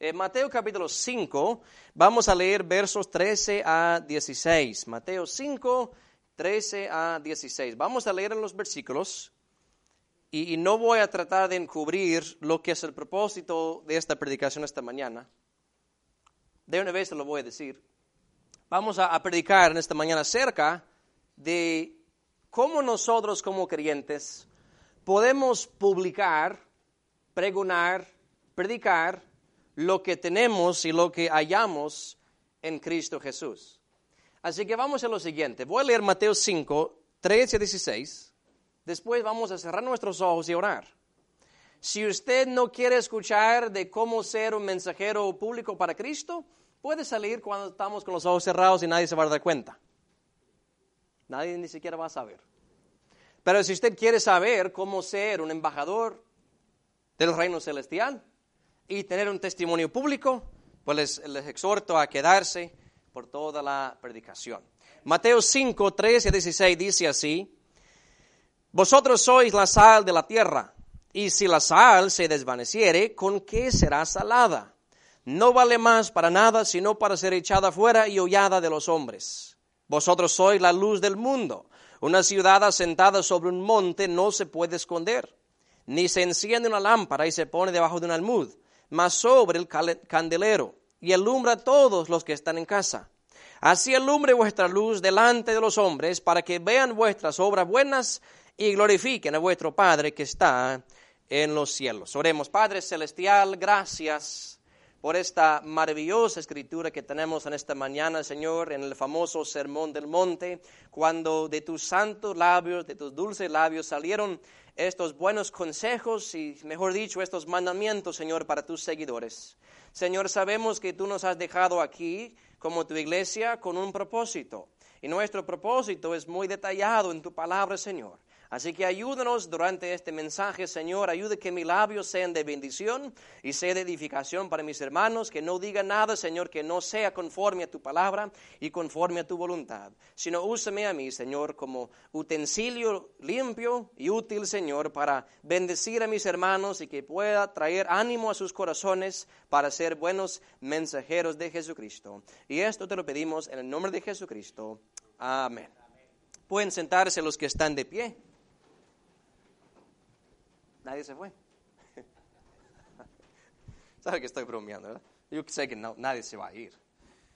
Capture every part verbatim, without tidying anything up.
Eh, Mateo capítulo cinco, vamos a leer versos trece a dieciséis. Mateo cinco, trece a dieciséis. Vamos a leer en los versículos y, y no voy a tratar de encubrir lo que es el propósito de esta predicación esta mañana. De una vez se lo voy a decir. Vamos a, a predicar en esta mañana acerca de cómo nosotros como creyentes podemos publicar, pregonar, predicar lo que tenemos y lo que hallamos en Cristo Jesús. Así que vamos a lo siguiente. Voy a leer Mateo cinco, trece a dieciséis. Después vamos a cerrar nuestros ojos y orar. Si usted no quiere escuchar de cómo ser un mensajero público para Cristo, puede salir cuando estamos con los ojos cerrados y nadie se va a dar cuenta. Nadie ni siquiera va a saber. Pero si usted quiere saber cómo ser un embajador del reino celestial y tener un testimonio público, pues les, les exhorto a quedarse por toda la predicación. Mateo cinco, trece a dieciséis dice así: Vosotros sois la sal de la tierra, y si la sal se desvaneciere, ¿con qué será salada? No vale más para nada, sino para ser echada fuera y hollada de los hombres. Vosotros sois la luz del mundo. Una ciudad asentada sobre un monte no se puede esconder, ni se enciende una lámpara y se pone debajo de un almud, mas sobre el candelero, y alumbra a todos los que están en casa. Así alumbre vuestra luz delante de los hombres, para que vean vuestras obras buenas y glorifiquen a vuestro Padre que está en los cielos. Oremos. Padre celestial, gracias por esta maravillosa escritura que tenemos en esta mañana, Señor, en el famoso Sermón del Monte, cuando de tus santos labios, de tus dulces labios salieron estos buenos consejos y, mejor dicho, estos mandamientos, Señor, para tus seguidores. Señor, sabemos que tú nos has dejado aquí, como tu iglesia, con un propósito. Y nuestro propósito es muy detallado en tu palabra, Señor. Así que ayúdanos durante este mensaje, Señor. Ayude que mis labios sean de bendición y sea de edificación para mis hermanos. Que no diga nada, Señor, que no sea conforme a tu palabra y conforme a tu voluntad. Sino úsame a mí, Señor, como utensilio limpio y útil, Señor, para bendecir a mis hermanos y que pueda traer ánimo a sus corazones para ser buenos mensajeros de Jesucristo. Y esto te lo pedimos en el nombre de Jesucristo. Amén. Pueden sentarse los que están de pie. Nadie se fue. Sabe que estoy bromeando, ¿verdad? Yo sé que no, nadie se va a ir.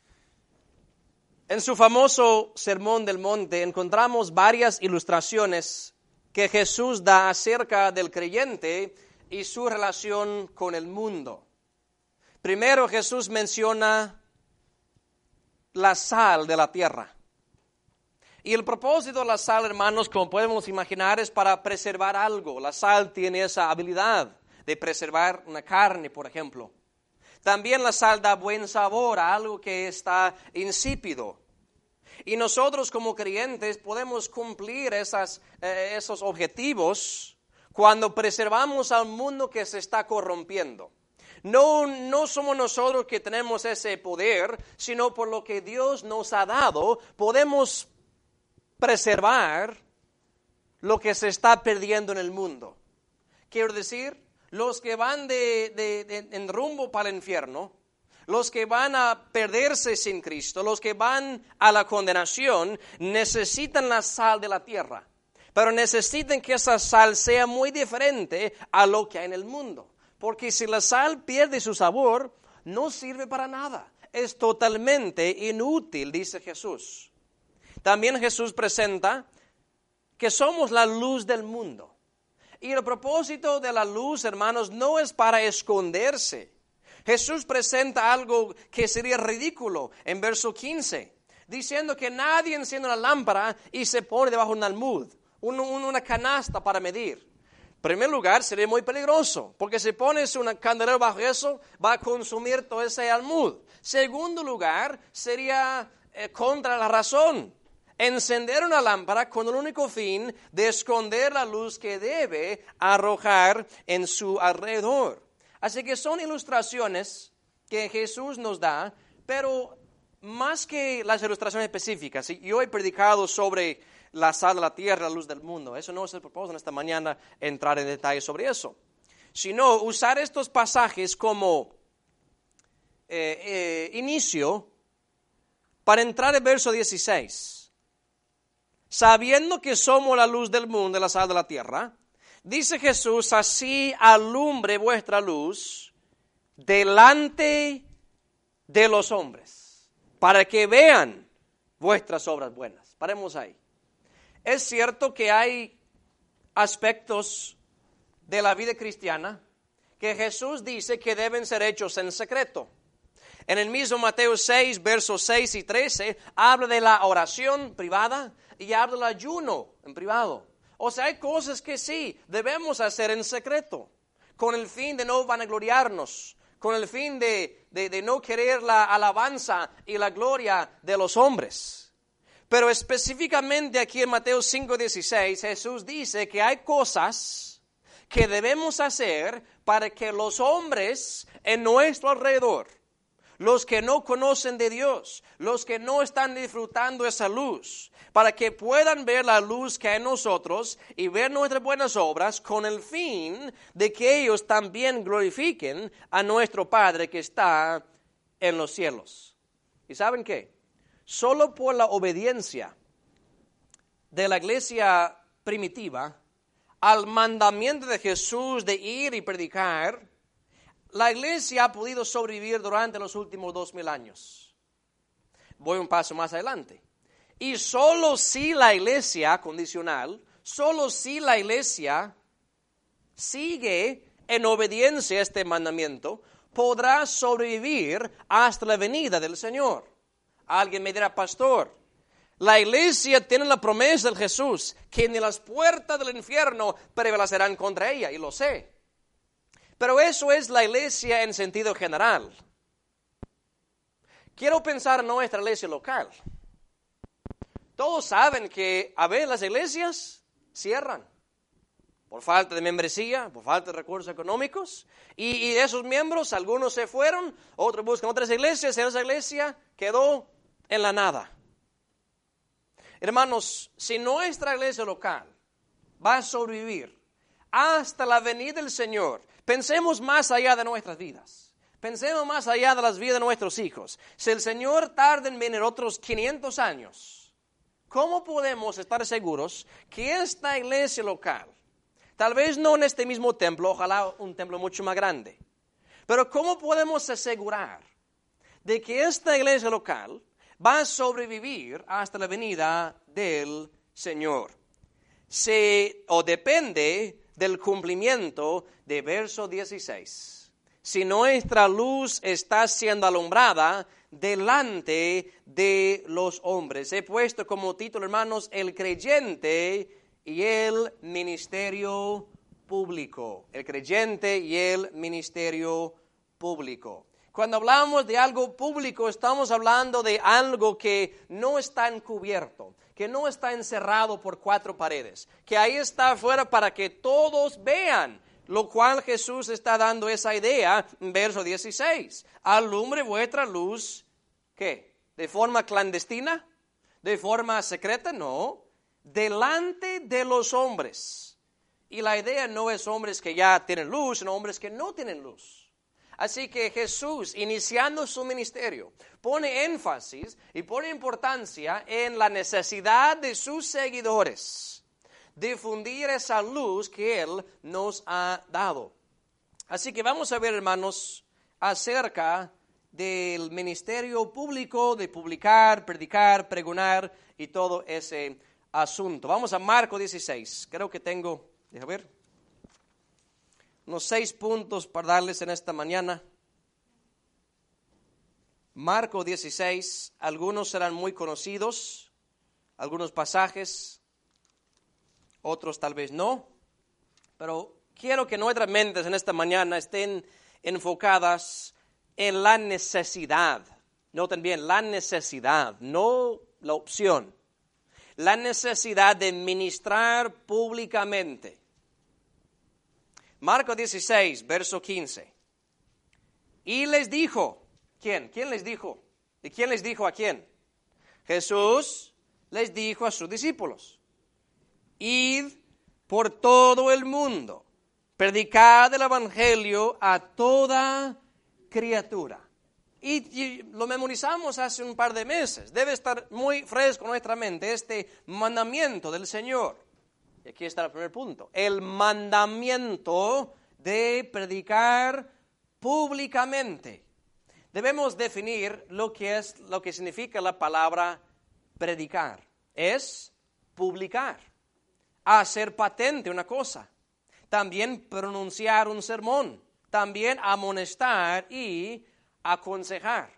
En su famoso Sermón del Monte encontramos varias ilustraciones que Jesús da acerca del creyente y su relación con el mundo. Primero Jesús menciona la sal de la tierra. Y el propósito de la sal, hermanos, como podemos imaginar, es para preservar algo. La sal tiene esa habilidad de preservar una carne, por ejemplo. También la sal da buen sabor a algo que está insípido. Y nosotros como creyentes podemos cumplir esas, eh, esos objetivos cuando preservamos al mundo que se está corrompiendo. No, no somos nosotros que tenemos ese poder, sino por lo que Dios nos ha dado, podemos preservar lo que se está perdiendo en el mundo. Quiero decir, los que van de, de, de, en rumbo para el infierno, los que van a perderse sin Cristo, los que van a la condenación, necesitan la sal de la tierra, pero necesitan que esa sal sea muy diferente a lo que hay en el mundo, porque si la sal pierde su sabor, no sirve para nada, es totalmente inútil, dice Jesús. También Jesús presenta que somos la luz del mundo. Y el propósito de la luz, hermanos, no es para esconderse. Jesús presenta algo que sería ridículo en verso quince, diciendo que nadie enciende una lámpara y se pone debajo de un almud, un, un, una canasta para medir. En primer lugar, sería muy peligroso, porque si pones un candelero bajo eso, va a consumir todo ese almud. Segundo lugar, sería eh, contra la razón. Encender una lámpara con el único fin de esconder la luz que debe arrojar en su alrededor. Así que son ilustraciones que Jesús nos da, pero más que las ilustraciones específicas, y yo he predicado sobre la sal de la tierra, la luz del mundo. Eso no es el propósito en esta mañana, entrar en detalle sobre eso. Sino usar estos pasajes como eh, eh, inicio para entrar en verso dieciséis. Sabiendo que somos la luz del mundo y la sal de la tierra, dice Jesús, así alumbre vuestra luz delante de los hombres, para que vean vuestras obras buenas. Paremos ahí. Es cierto que hay aspectos de la vida cristiana que Jesús dice que deben ser hechos en secreto. En el mismo Mateo seis, versos seis y trece, habla de la oración privada y habla del ayuno en privado. O sea, hay cosas que sí debemos hacer en secreto, con el fin de no vanagloriarnos, con el fin de, de, de no querer la alabanza y la gloria de los hombres. Pero específicamente aquí en Mateo cinco dieciséis, Jesús dice que hay cosas que debemos hacer para que los hombres en nuestro alrededor, los que no conocen de Dios, los que no están disfrutando esa luz, para que puedan ver la luz que hay en nosotros y ver nuestras buenas obras con el fin de que ellos también glorifiquen a nuestro Padre que está en los cielos. ¿Y saben qué? Solo por la obediencia de la iglesia primitiva al mandamiento de Jesús de ir y predicar, la iglesia ha podido sobrevivir durante los últimos dos mil años. Voy un paso más adelante. Y solo si la iglesia, condicional, solo si la iglesia sigue en obediencia a este mandamiento, podrá sobrevivir hasta la venida del Señor. Alguien me dirá, pastor, la iglesia tiene la promesa de Jesús que ni las puertas del infierno prevalecerán contra ella, y lo sé. Pero eso es la iglesia en sentido general. Quiero pensar en nuestra iglesia local. Todos saben que a veces las iglesias cierran por falta de membresía, por falta de recursos económicos, y, y esos miembros, algunos se fueron, otros buscan otras iglesias, y esa iglesia quedó en la nada. Hermanos, si nuestra iglesia local va a sobrevivir hasta la venida del Señor, pensemos más allá de nuestras vidas. Pensemos más allá de las vidas de nuestros hijos. Si el Señor tarda en venir otros quinientos años, ¿cómo podemos estar seguros que esta iglesia local, tal vez no en este mismo templo, ojalá un templo mucho más grande, pero cómo podemos asegurar de que esta iglesia local va a sobrevivir hasta la venida del Señor? Se, o depende del cumplimiento de verso dieciséis. Si nuestra luz está siendo alumbrada delante de los hombres. He puesto como título, hermanos, el creyente y el ministerio público. El creyente y el ministerio público. Cuando hablamos de algo público, estamos hablando de algo que no está encubierto, que no está encerrado por cuatro paredes, que ahí está afuera para que todos vean, lo cual Jesús está dando esa idea en verso dieciséis. Alumbre vuestra luz, ¿qué? ¿De forma clandestina? ¿De forma secreta? No, delante de los hombres. Y la idea no es hombres que ya tienen luz, sino hombres que no tienen luz. Así que Jesús, iniciando su ministerio, pone énfasis y pone importancia en la necesidad de sus seguidores difundir esa luz que Él nos ha dado. Así que vamos a ver, hermanos, acerca del ministerio público, de publicar, predicar, pregonar y todo ese asunto. Vamos a Marcos dieciséis. Creo que tengo, déjame ver, unos seis puntos para darles en esta mañana. Marcos dieciséis, algunos serán muy conocidos, algunos pasajes, otros tal vez no, pero quiero que nuestras mentes en esta mañana estén enfocadas en la necesidad. Noten bien, la necesidad, no la opción. La necesidad de ministrar públicamente. Marcos dieciséis, verso quince. Y les dijo, ¿quién? ¿Quién les dijo? ¿Y quién les dijo a quién? Jesús les dijo a sus discípulos: id por todo el mundo, predicad el evangelio a toda criatura. Y, y lo memorizamos hace un par de meses. Debe estar muy fresco en nuestra mente este mandamiento del Señor. Y aquí está el primer punto. El mandamiento de predicar públicamente. Debemos definir lo que es, lo que significa la palabra predicar. Es publicar, hacer patente una cosa, también pronunciar un sermón, también amonestar y aconsejar.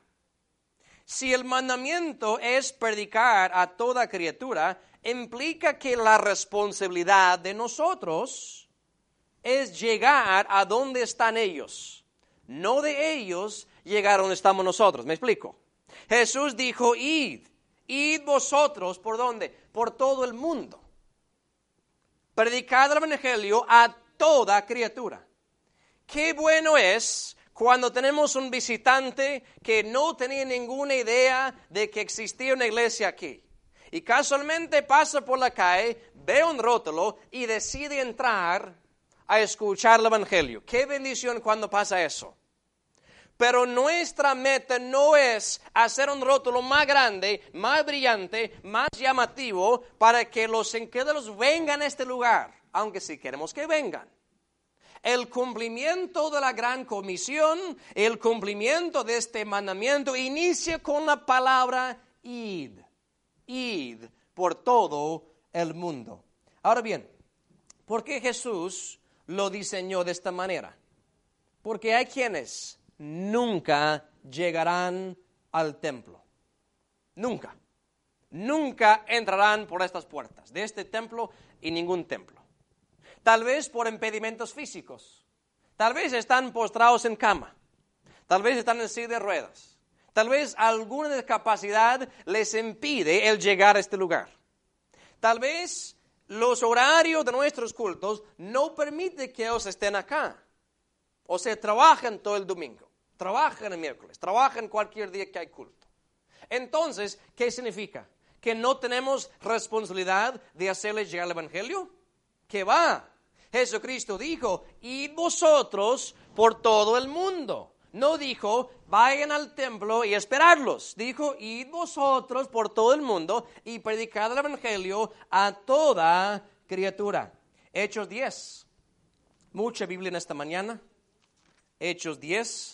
Si el mandamiento es predicar a toda criatura, implica que la responsabilidad de nosotros es llegar a donde están ellos, no de ellos llegar a donde estamos nosotros. ¿Me explico? Jesús dijo, id, id vosotros, ¿por dónde? Por todo el mundo. Predicad el evangelio a toda criatura. Qué bueno es cuando tenemos un visitante que no tenía ninguna idea de que existía una iglesia aquí. Y casualmente pasa por la calle, ve un rótulo y decide entrar a escuchar el evangelio. Qué bendición cuando pasa eso. Pero nuestra meta no es hacer un rótulo más grande, más brillante, más llamativo para que los incrédulos vengan a este lugar, aunque sí queremos que vengan. El cumplimiento de la gran comisión, el cumplimiento de este mandamiento inicia con la palabra id, id por todo el mundo. Ahora bien, ¿por qué Jesús lo diseñó de esta manera? Porque hay quienes nunca llegarán al templo. Nunca. Nunca entrarán por estas puertas de este templo y ningún templo. Tal vez por impedimentos físicos. Tal vez están postrados en cama. Tal vez están en silla de ruedas. Tal vez alguna discapacidad les impide el llegar a este lugar. Tal vez los horarios de nuestros cultos no permiten que ellos estén acá. O sea, trabajan todo el domingo, trabajan el miércoles, trabajan cualquier día que hay culto. Entonces, ¿qué significa? ¿Que no tenemos responsabilidad de hacerles llegar el evangelio? ¿Qué va? Jesucristo dijo, id vosotros por todo el mundo. No dijo, vayan al templo y esperarlos. Dijo, id vosotros por todo el mundo y predicad el evangelio a toda criatura. Hechos diez. Mucha Biblia en esta mañana. Hechos diez,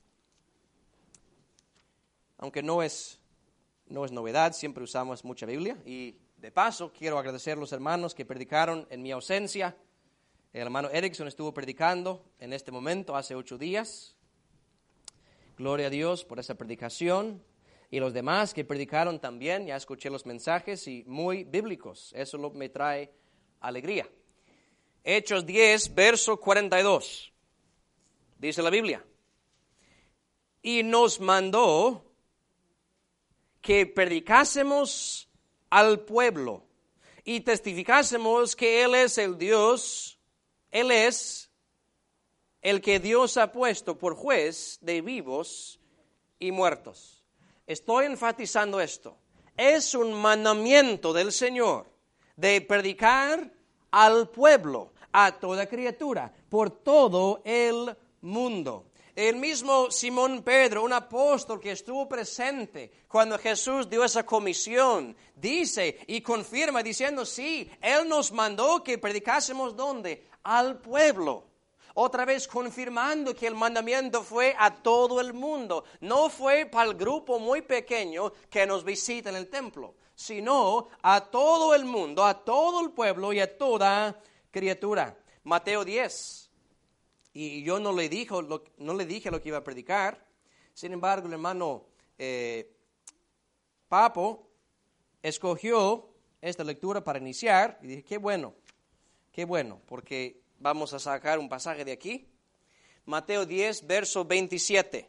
aunque no es, no es novedad, siempre usamos mucha Biblia. Y de paso, quiero agradecer a los hermanos que predicaron en mi ausencia. El hermano Erickson estuvo predicando en este momento, hace ocho días. Gloria a Dios por esa predicación. Y los demás que predicaron también, ya escuché los mensajes y muy bíblicos. Eso lo, me trae alegría. Hechos diez, verso cuarenta y dos. Dice la Biblia, y nos mandó que predicásemos al pueblo y testificásemos que Él es el Dios, Él es el que Dios ha puesto por juez de vivos y muertos. Estoy enfatizando esto. Es un mandamiento del Señor de predicar al pueblo, a toda criatura, por todo el mundo. El mismo Simón Pedro, un apóstol que estuvo presente cuando Jesús dio esa comisión, dice y confirma diciendo, sí, Él nos mandó que predicásemos ¿dónde? Al pueblo. Otra vez confirmando que el mandamiento fue a todo el mundo. No fue para el grupo muy pequeño que nos visita en el templo, sino a todo el mundo, a todo el pueblo y a toda criatura. Mateo diez. Y yo no le, dijo, lo, no le dije lo que iba a predicar. Sin embargo, el hermano eh, Papo escogió esta lectura para iniciar. Y dije, qué bueno, qué bueno, porque vamos a sacar un pasaje de aquí. Mateo diez, verso veintisiete.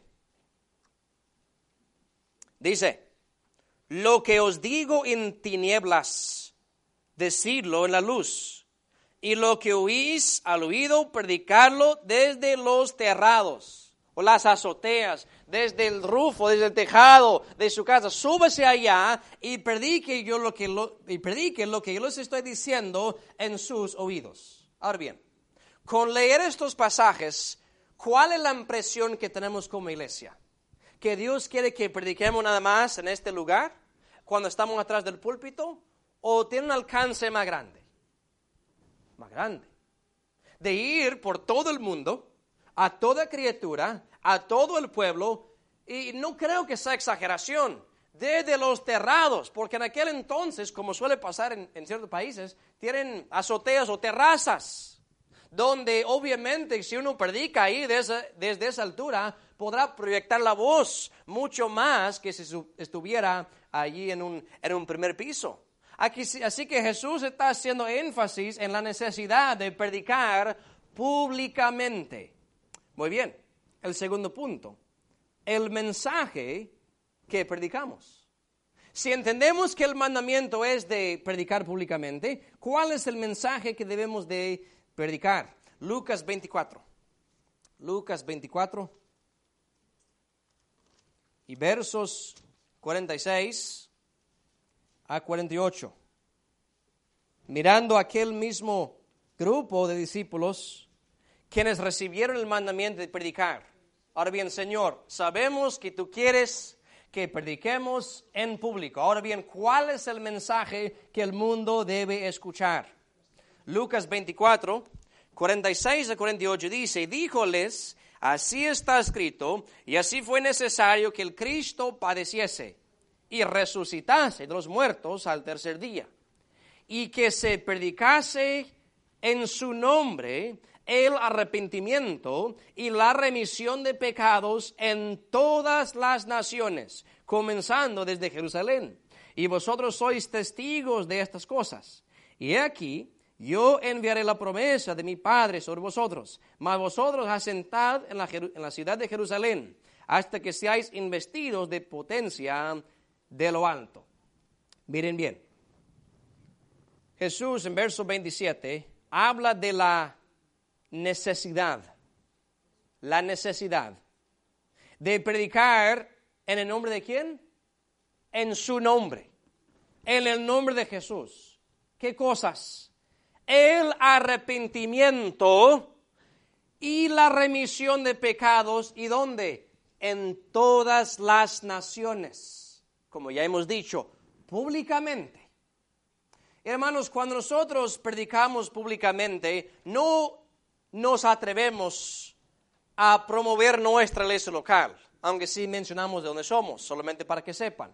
Dice, lo que os digo en tinieblas, decidlo en la luz. Y lo que oís al oído, predicarlo desde los terrados o las azoteas, desde el rufo, desde el tejado de su casa. Súbase allá y predique yo lo que lo, y predique lo que yo les estoy diciendo en sus oídos. Ahora bien, con leer estos pasajes, ¿cuál es la impresión que tenemos como iglesia? que Dios quiere que prediquemos nada más en este lugar, cuando estamos atrás del púlpito, o tiene un alcance más grande? Más grande. De ir por todo el mundo, a toda criatura, a todo el pueblo, y no creo que sea exageración, desde los terrados, porque en aquel entonces, como suele pasar en, en ciertos países, tienen azoteas o terrazas, donde obviamente si uno predica ahí desde, desde esa altura, podrá proyectar la voz mucho más que si estuviera allí en un, en un primer piso. Aquí, así que Jesús está haciendo énfasis en la necesidad de predicar públicamente. Muy bien, el segundo punto, el mensaje que predicamos. Si entendemos que el mandamiento es de predicar públicamente, ¿cuál es el mensaje que debemos de predicar? Lucas veinticuatro. Lucas veinticuatro y versos cuarenta y seis a cuarenta y ocho. Mirando aquel mismo grupo de discípulos quienes recibieron el mandamiento de predicar. Ahora bien, Señor, sabemos que tú quieres que prediquemos en público. Ahora bien, ¿cuál es el mensaje que el mundo debe escuchar? Lucas veinticuatro, cuarenta y seis a cuarenta y ocho dice, díjoles, así está escrito, y así fue necesario que el Cristo padeciese y resucitase de los muertos al tercer día, y que se predicase en su nombre el arrepentimiento y la remisión de pecados en todas las naciones, comenzando desde Jerusalén. Y vosotros sois testigos de estas cosas. Y he aquí, yo enviaré la promesa de mi Padre sobre vosotros, mas vosotros asentad en la, en la ciudad de Jerusalén, hasta que seáis investidos de potencia de lo alto. Miren bien, Jesús en verso veintisiete habla de la necesidad, la necesidad de predicar en el nombre de ¿quién? En su nombre, en el nombre de Jesús. ¿Qué cosas? El arrepentimiento y la remisión de pecados. ¿Y dónde? En todas las naciones, como ya hemos dicho, públicamente. Hermanos, cuando nosotros predicamos públicamente, no nos atrevemos a promover nuestra iglesia local, aunque sí mencionamos de dónde somos, solamente para que sepan.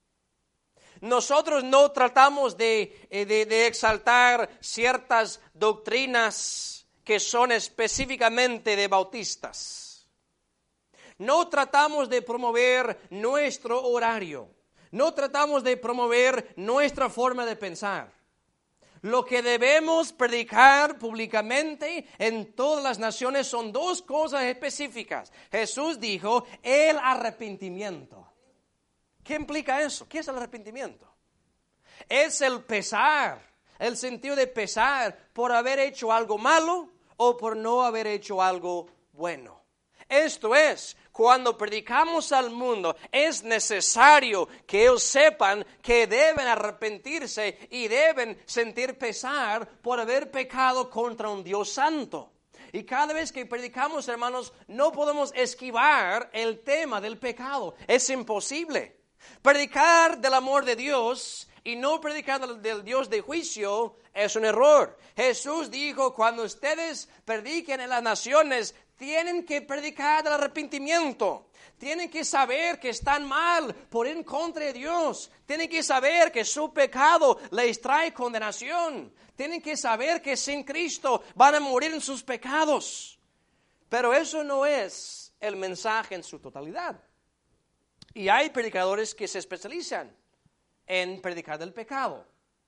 Nosotros no tratamos de, de, de exaltar ciertas doctrinas que son específicamente de bautistas. No tratamos de promover nuestro horario. No tratamos de promover nuestra forma de pensar. Lo que debemos predicar públicamente en todas las naciones son dos cosas específicas. Jesús dijo, el arrepentimiento. ¿Qué implica eso? ¿Qué es el arrepentimiento? Es el pesar, el sentido de pesar por haber hecho algo malo o por no haber hecho algo bueno. Esto es, cuando predicamos al mundo, es necesario que ellos sepan que deben arrepentirse y deben sentir pesar por haber pecado contra un Dios santo. Y cada vez que predicamos, hermanos, no podemos esquivar el tema del pecado. Es imposible. Predicar del amor de Dios y no predicar del, del Dios de juicio es un error. Jesús dijo, cuando ustedes prediquen en las naciones, tienen que predicar del arrepentimiento. Tienen que saber que están mal por ir en contra de Dios. Tienen que saber que su pecado les trae condenación. Tienen que saber que sin Cristo van a morir en sus pecados. Pero eso no es el mensaje en su totalidad. Y hay predicadores que se especializan en predicar del pecado.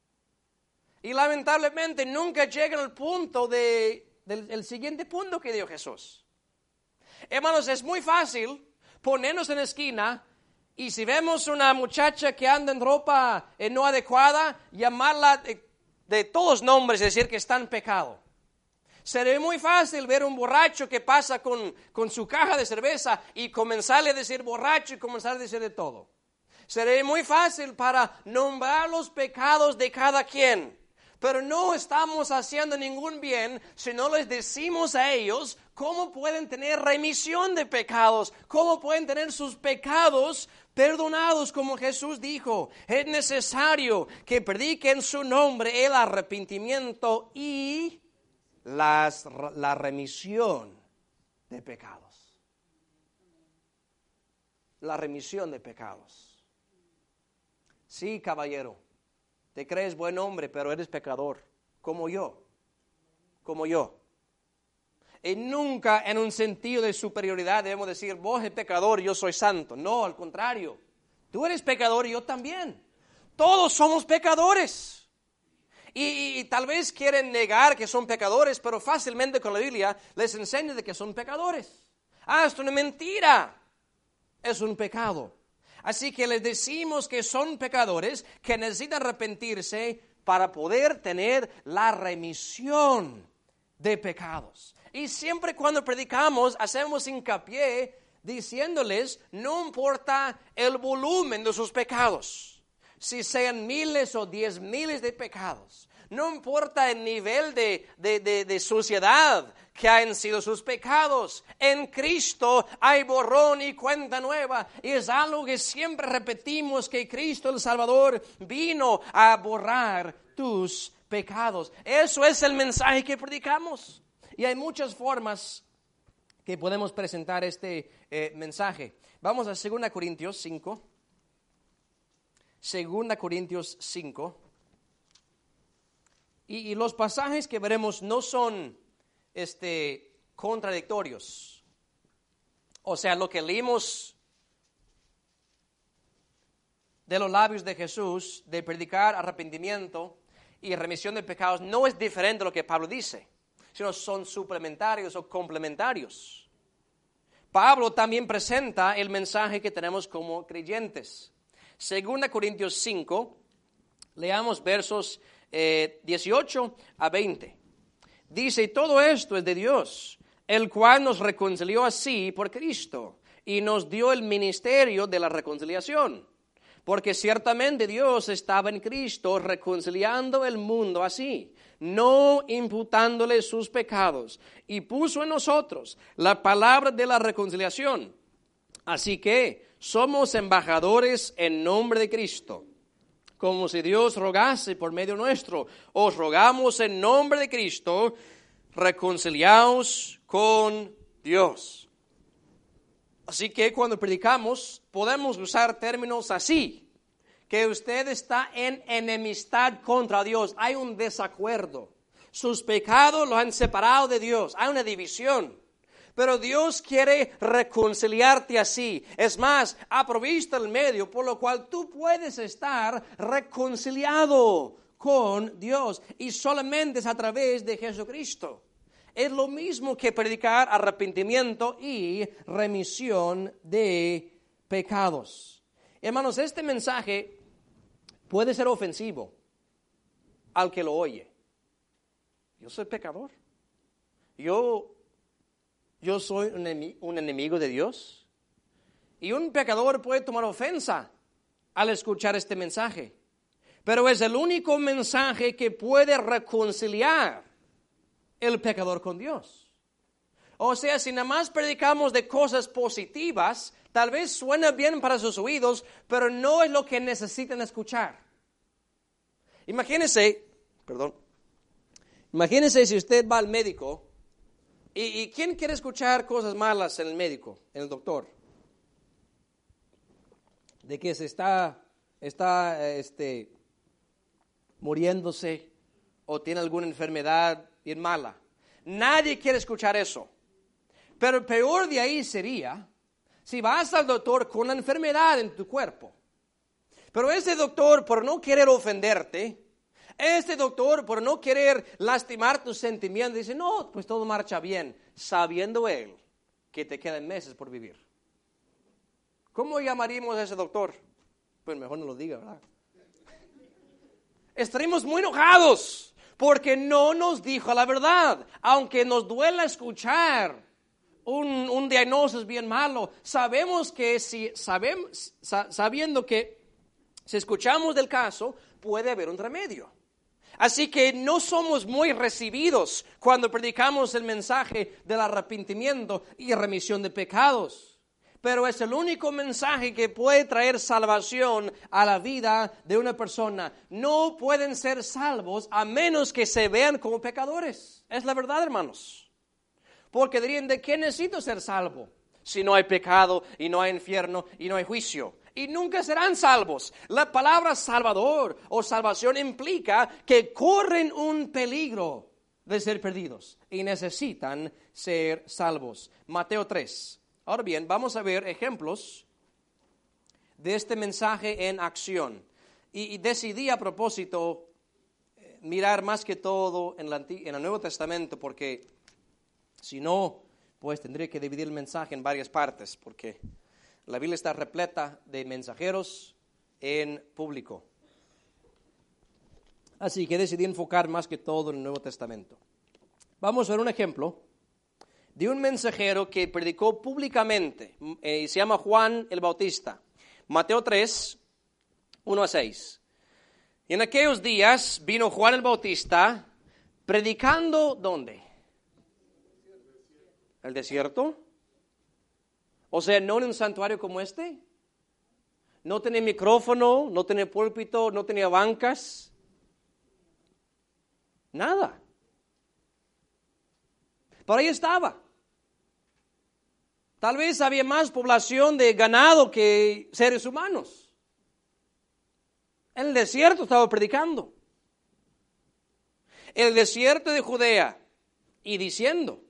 Y lamentablemente nunca llegan al punto de... Del, el siguiente punto que dio Jesús. Hermanos, es muy fácil ponernos en la esquina y si vemos una muchacha que anda en ropa eh, no adecuada, llamarla de, de todos nombres y decir que está en pecado. Sería muy fácil ver un borracho que pasa con, con su caja de cerveza y comenzarle a decir borracho y comenzar a decir de todo. Sería muy fácil para nombrar los pecados de cada quien. Pero no estamos haciendo ningún bien si no les decimos a ellos ¿cómo pueden tener remisión de pecados? ¿Cómo pueden tener sus pecados perdonados? Como Jesús dijo, es necesario que prediquen su nombre el arrepentimiento y las, la remisión de pecados. La remisión de pecados. Sí, caballero, te crees buen hombre, pero eres pecador, como yo, como yo. Y nunca en un sentido de superioridad debemos decir, vos eres pecador, yo soy santo. No, al contrario, tú eres pecador y yo también. Todos somos pecadores. Y, y, y tal vez quieren negar que son pecadores, pero fácilmente con la Biblia les enseña de que son pecadores. Ah, esto no es mentira, es un pecado. Así que les decimos que son pecadores, que necesitan arrepentirse para poder tener la remisión de pecados. Y siempre cuando predicamos hacemos hincapié diciéndoles, no importa el volumen de sus pecados, si sean miles o diez miles de pecados, no importa el nivel de, de, de, de suciedad que hayan sido sus pecados, en Cristo hay borrón y cuenta nueva. Y es algo que siempre repetimos, que Cristo el Salvador vino a borrar tus pecados. Eso es el mensaje que predicamos. Y hay muchas formas que podemos presentar este eh, mensaje. Vamos a segunda Corintios cinco. segunda Corintios cinco. Y, y los pasajes que veremos no son este, contradictorios. O sea, lo que leímos de los labios de Jesús, de predicar arrepentimiento y remisión de pecados, no es diferente de lo que Pablo dice, sino son suplementarios o complementarios. Pablo también presenta el mensaje que tenemos como creyentes. segunda Corintios cinco, leamos versos eh, dieciocho a veinte. Dice, todo esto es de Dios, el cual nos reconcilió así por Cristo y nos dio el ministerio de la reconciliación. Porque ciertamente Dios estaba en Cristo reconciliando el mundo así, no imputándole sus pecados, y puso en nosotros la palabra de la reconciliación. Así que somos embajadores en nombre de Cristo, como si Dios rogase por medio nuestro. Os rogamos en nombre de Cristo, reconciliaos con Dios. Así que cuando predicamos podemos usar términos así, que usted está en enemistad contra Dios, hay un desacuerdo, sus pecados lo han separado de Dios, hay una división, pero Dios quiere reconciliarte así. Es más, ha provisto el medio por lo cual tú puedes estar reconciliado con Dios, y solamente es a través de Jesucristo. Es lo mismo que predicar arrepentimiento y remisión de pecados. Hermanos, este mensaje puede ser ofensivo al que lo oye. Yo soy pecador. Yo, yo soy un enemigo, un enemigo de Dios. Y un pecador puede tomar ofensa al escuchar este mensaje. Pero es el único mensaje que puede reconciliar el pecador con Dios. O sea, si nada más predicamos de cosas positivas, tal vez suena bien para sus oídos, pero no es lo que necesitan escuchar. Imagínese, perdón, imagínese si usted va al médico, y, y ¿quién quiere escuchar cosas malas en el médico, en el doctor? De que se está, está este, muriéndose, o tiene alguna enfermedad bien mala. Nadie quiere escuchar eso. Pero el peor de ahí sería si vas al doctor con una enfermedad en tu cuerpo. Pero ese doctor, por no querer ofenderte, este doctor, por no querer lastimar tus sentimientos, dice, no, pues todo marcha bien, sabiendo él que te quedan meses por vivir. ¿Cómo llamaríamos a ese doctor? Pues mejor no lo diga, ¿verdad? Estaremos muy enojados porque no nos dijo la verdad. Aunque nos duela escuchar un, un diagnóstico bien malo, sabemos que si sabemos, sabiendo que si escuchamos del caso, puede haber un remedio. Así que no somos muy recibidos cuando predicamos el mensaje del arrepentimiento y remisión de pecados. Pero es el único mensaje que puede traer salvación a la vida de una persona. No pueden ser salvos a menos que se vean como pecadores. Es la verdad, hermanos. Porque dirían, ¿de qué necesito ser salvo? Si no hay pecado y no hay infierno y no hay juicio. Y nunca serán salvos. La palabra salvador o salvación implica que corren un peligro de ser perdidos y necesitan ser salvos. Mateo tres. Ahora bien, vamos a ver ejemplos de este mensaje en acción. Y, y decidí a propósito eh, mirar más que todo en, la, en el Nuevo Testamento, porque si no, pues tendría que dividir el mensaje en varias partes, porque la Biblia está repleta de mensajeros en público. Así que decidí enfocar más que todo en el Nuevo Testamento. Vamos a ver un ejemplo de un mensajero que predicó públicamente, eh, se llama Juan el Bautista. Mateo tres, uno a seis. Y en aquellos días vino Juan el Bautista predicando, ¿dónde? ¿El desierto? O sea, no en un santuario como este. No tenía micrófono, no tenía púlpito, no tenía bancas. Nada. Por ahí estaba. Tal vez había más población de ganado que seres humanos. En el desierto estaba predicando. El desierto de Judea. Y diciendo,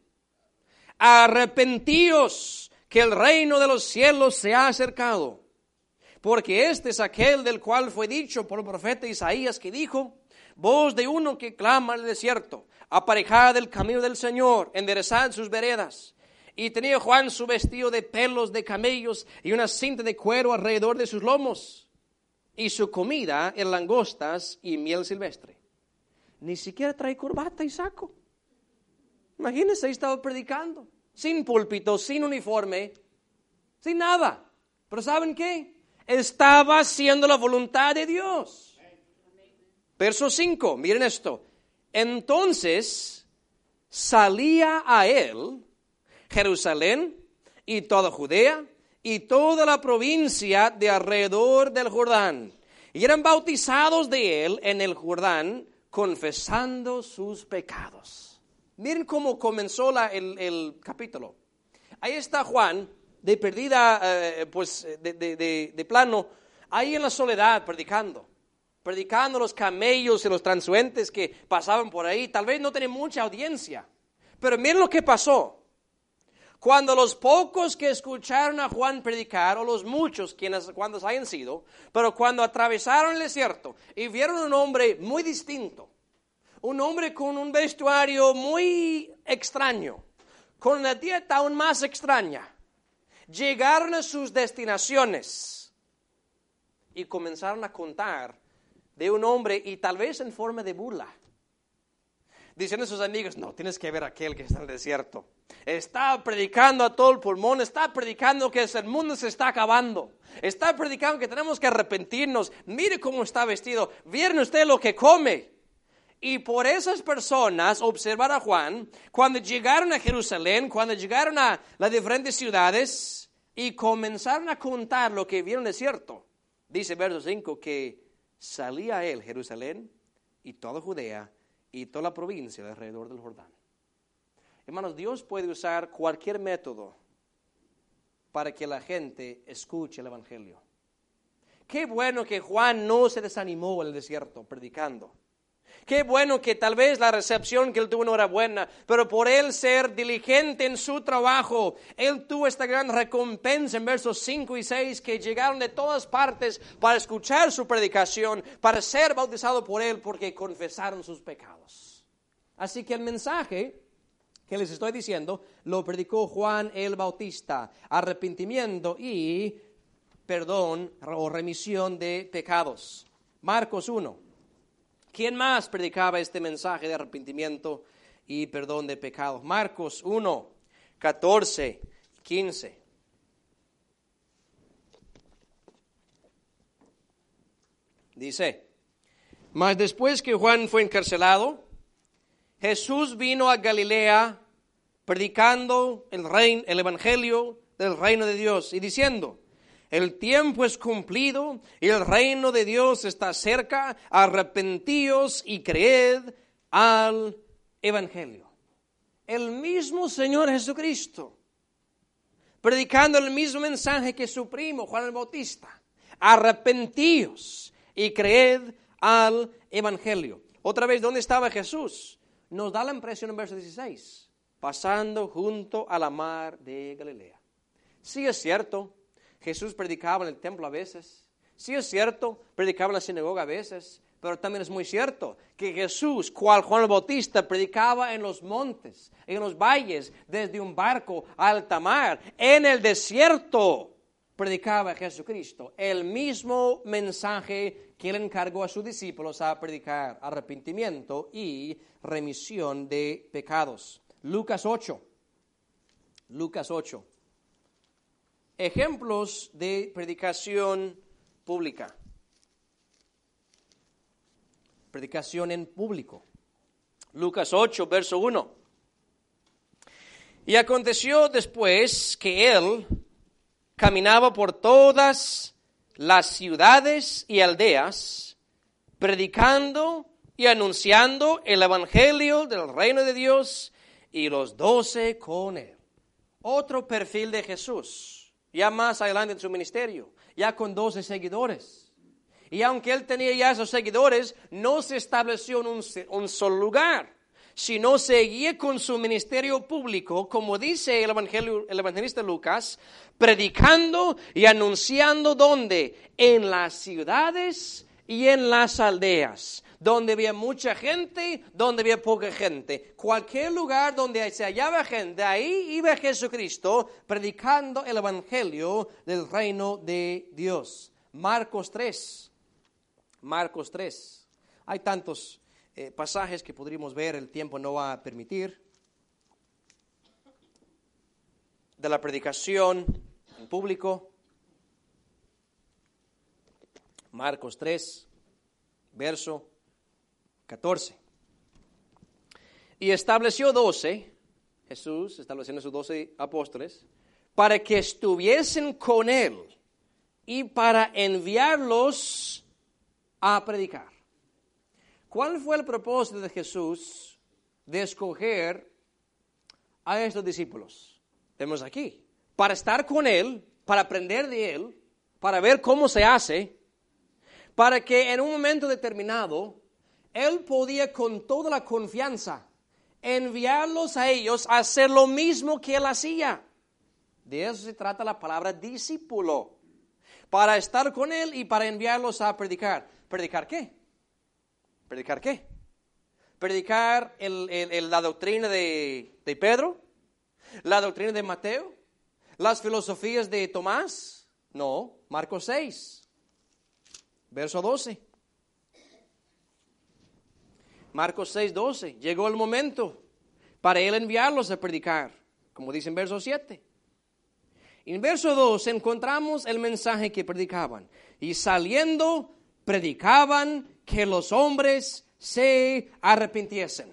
arrepentíos, que el reino de los cielos se ha acercado. Porque este es aquel del cual fue dicho por el profeta Isaías, que dijo, voz de uno que clama en el desierto, aparejad el camino del Señor, enderezad sus veredas. Y tenía Juan su vestido de pelos de camellos y una cinta de cuero alrededor de sus lomos. Y su comida eran langostas y miel silvestre. Ni siquiera trae corbata y saco. Imagínense, ahí estaba predicando. Sin púlpito, sin uniforme, sin nada. Pero ¿saben qué? Estaba haciendo la voluntad de Dios. Verso cinco, miren esto. Entonces salía a él Jerusalén y toda Judea y toda la provincia de alrededor del Jordán. Y eran bautizados de él en el Jordán, confesando sus pecados. Miren cómo comenzó la, el, el capítulo. Ahí está Juan, de perdida, eh, pues de, de, de, de plano, ahí en la soledad predicando. Predicando los camellos y los transeúntes que pasaban por ahí. Tal vez no tenía mucha audiencia. Pero miren lo que pasó. Cuando los pocos que escucharon a Juan predicar, o los muchos quienes cuantos hayan sido, pero cuando atravesaron el desierto y vieron un hombre muy distinto, un hombre con un vestuario muy extraño, con una dieta aún más extraña, llegaron a sus destinaciones y comenzaron a contar de un hombre, y tal vez en forma de burla, diciendo a sus amigos, no, tienes que ver a aquel que está en el desierto. Está predicando a todo el pulmón, está predicando que el mundo se está acabando. Está predicando que tenemos que arrepentirnos. Mire cómo está vestido. ¿Vieron ustedes lo que come? Y por esas personas, observar a Juan, cuando llegaron a Jerusalén, cuando llegaron a las diferentes ciudades y comenzaron a contar lo que vieron en el desierto, dice verso cinco, que salía él, Jerusalén, y toda Judea, y toda la provincia de alrededor del Jordán. Hermanos, Dios puede usar cualquier método para que la gente escuche el Evangelio. Qué bueno que Juan no se desanimó en el desierto predicando. Qué bueno que tal vez la recepción que él tuvo no era buena, pero por él ser diligente en su trabajo, él tuvo esta gran recompensa en versos cinco y seis, que llegaron de todas partes para escuchar su predicación, para ser bautizado por él, porque confesaron sus pecados. Así que el mensaje que les estoy diciendo lo predicó Juan el Bautista: arrepentimiento y perdón o remisión de pecados. Marcos uno. ¿Quién más predicaba este mensaje de arrepentimiento y perdón de pecados? Marcos uno, catorce, quince. Dice, Mas después que Juan fue encarcelado, Jesús vino a Galilea predicando el reino, el evangelio del reino de Dios y diciendo: el tiempo es cumplido y el reino de Dios está cerca, arrepentíos y creed al evangelio. El mismo Señor Jesucristo, predicando el mismo mensaje que su primo Juan el Bautista: arrepentíos y creed al evangelio. Otra vez, ¿dónde estaba Jesús? Nos da la impresión en verso dieciséis, pasando junto a la mar de Galilea. Sí es cierto, Jesús predicaba en el templo a veces. Sí es cierto, predicaba en la sinagoga a veces. Pero también es muy cierto que Jesús, cual Juan el Bautista, predicaba en los montes, en los valles, desde un barco a alta mar. En el desierto predicaba Jesucristo el mismo mensaje que él encargó a sus discípulos a predicar: arrepentimiento y remisión de pecados. Lucas ocho. Lucas ocho. Ejemplos de predicación pública. Predicación en público. Lucas ocho, verso uno. Y aconteció después que él caminaba por todas las ciudades y aldeas, predicando y anunciando el evangelio del reino de Dios, y los doce con él. Otro perfil de Jesús. Ya más adelante en su ministerio, ya con doce seguidores. Y aunque él tenía ya esos seguidores, no se estableció en un, un solo lugar, sino seguía con su ministerio público, como dice el, evangelio, el evangelista Lucas, predicando y anunciando ¿dónde? En las ciudades y en las aldeas, donde había mucha gente, donde había poca gente. Cualquier lugar donde se hallaba gente, ahí iba Jesucristo predicando el evangelio del reino de Dios. Marcos tres. Marcos tres. Hay tantos eh, pasajes que podríamos ver, el tiempo no va a permitir. De la predicación en público. Marcos tres, verso catorce. Y estableció doce, Jesús estableciendo sus doce apóstoles, para que estuviesen con él y para enviarlos a predicar. ¿Cuál fue el propósito de Jesús de escoger a estos discípulos? Vemos aquí, para estar con él, para aprender de él, para ver cómo se hace, para que en un momento determinado él podía con toda la confianza enviarlos a ellos a hacer lo mismo que él hacía. De eso se trata la palabra discípulo. Para estar con él y para enviarlos a predicar. ¿Predicar qué? ¿Predicar qué? ¿Predicar el, el, el, la doctrina de, de Pedro? ¿La doctrina de Mateo? ¿Las filosofías de Tomás? No, Marcos seis, verso doce. Marcos seis, doce. Llegó el momento para él enviarlos a predicar, como dice en verso siete. En verso dos encontramos el mensaje que predicaban. Y saliendo, predicaban que los hombres se arrepintiesen.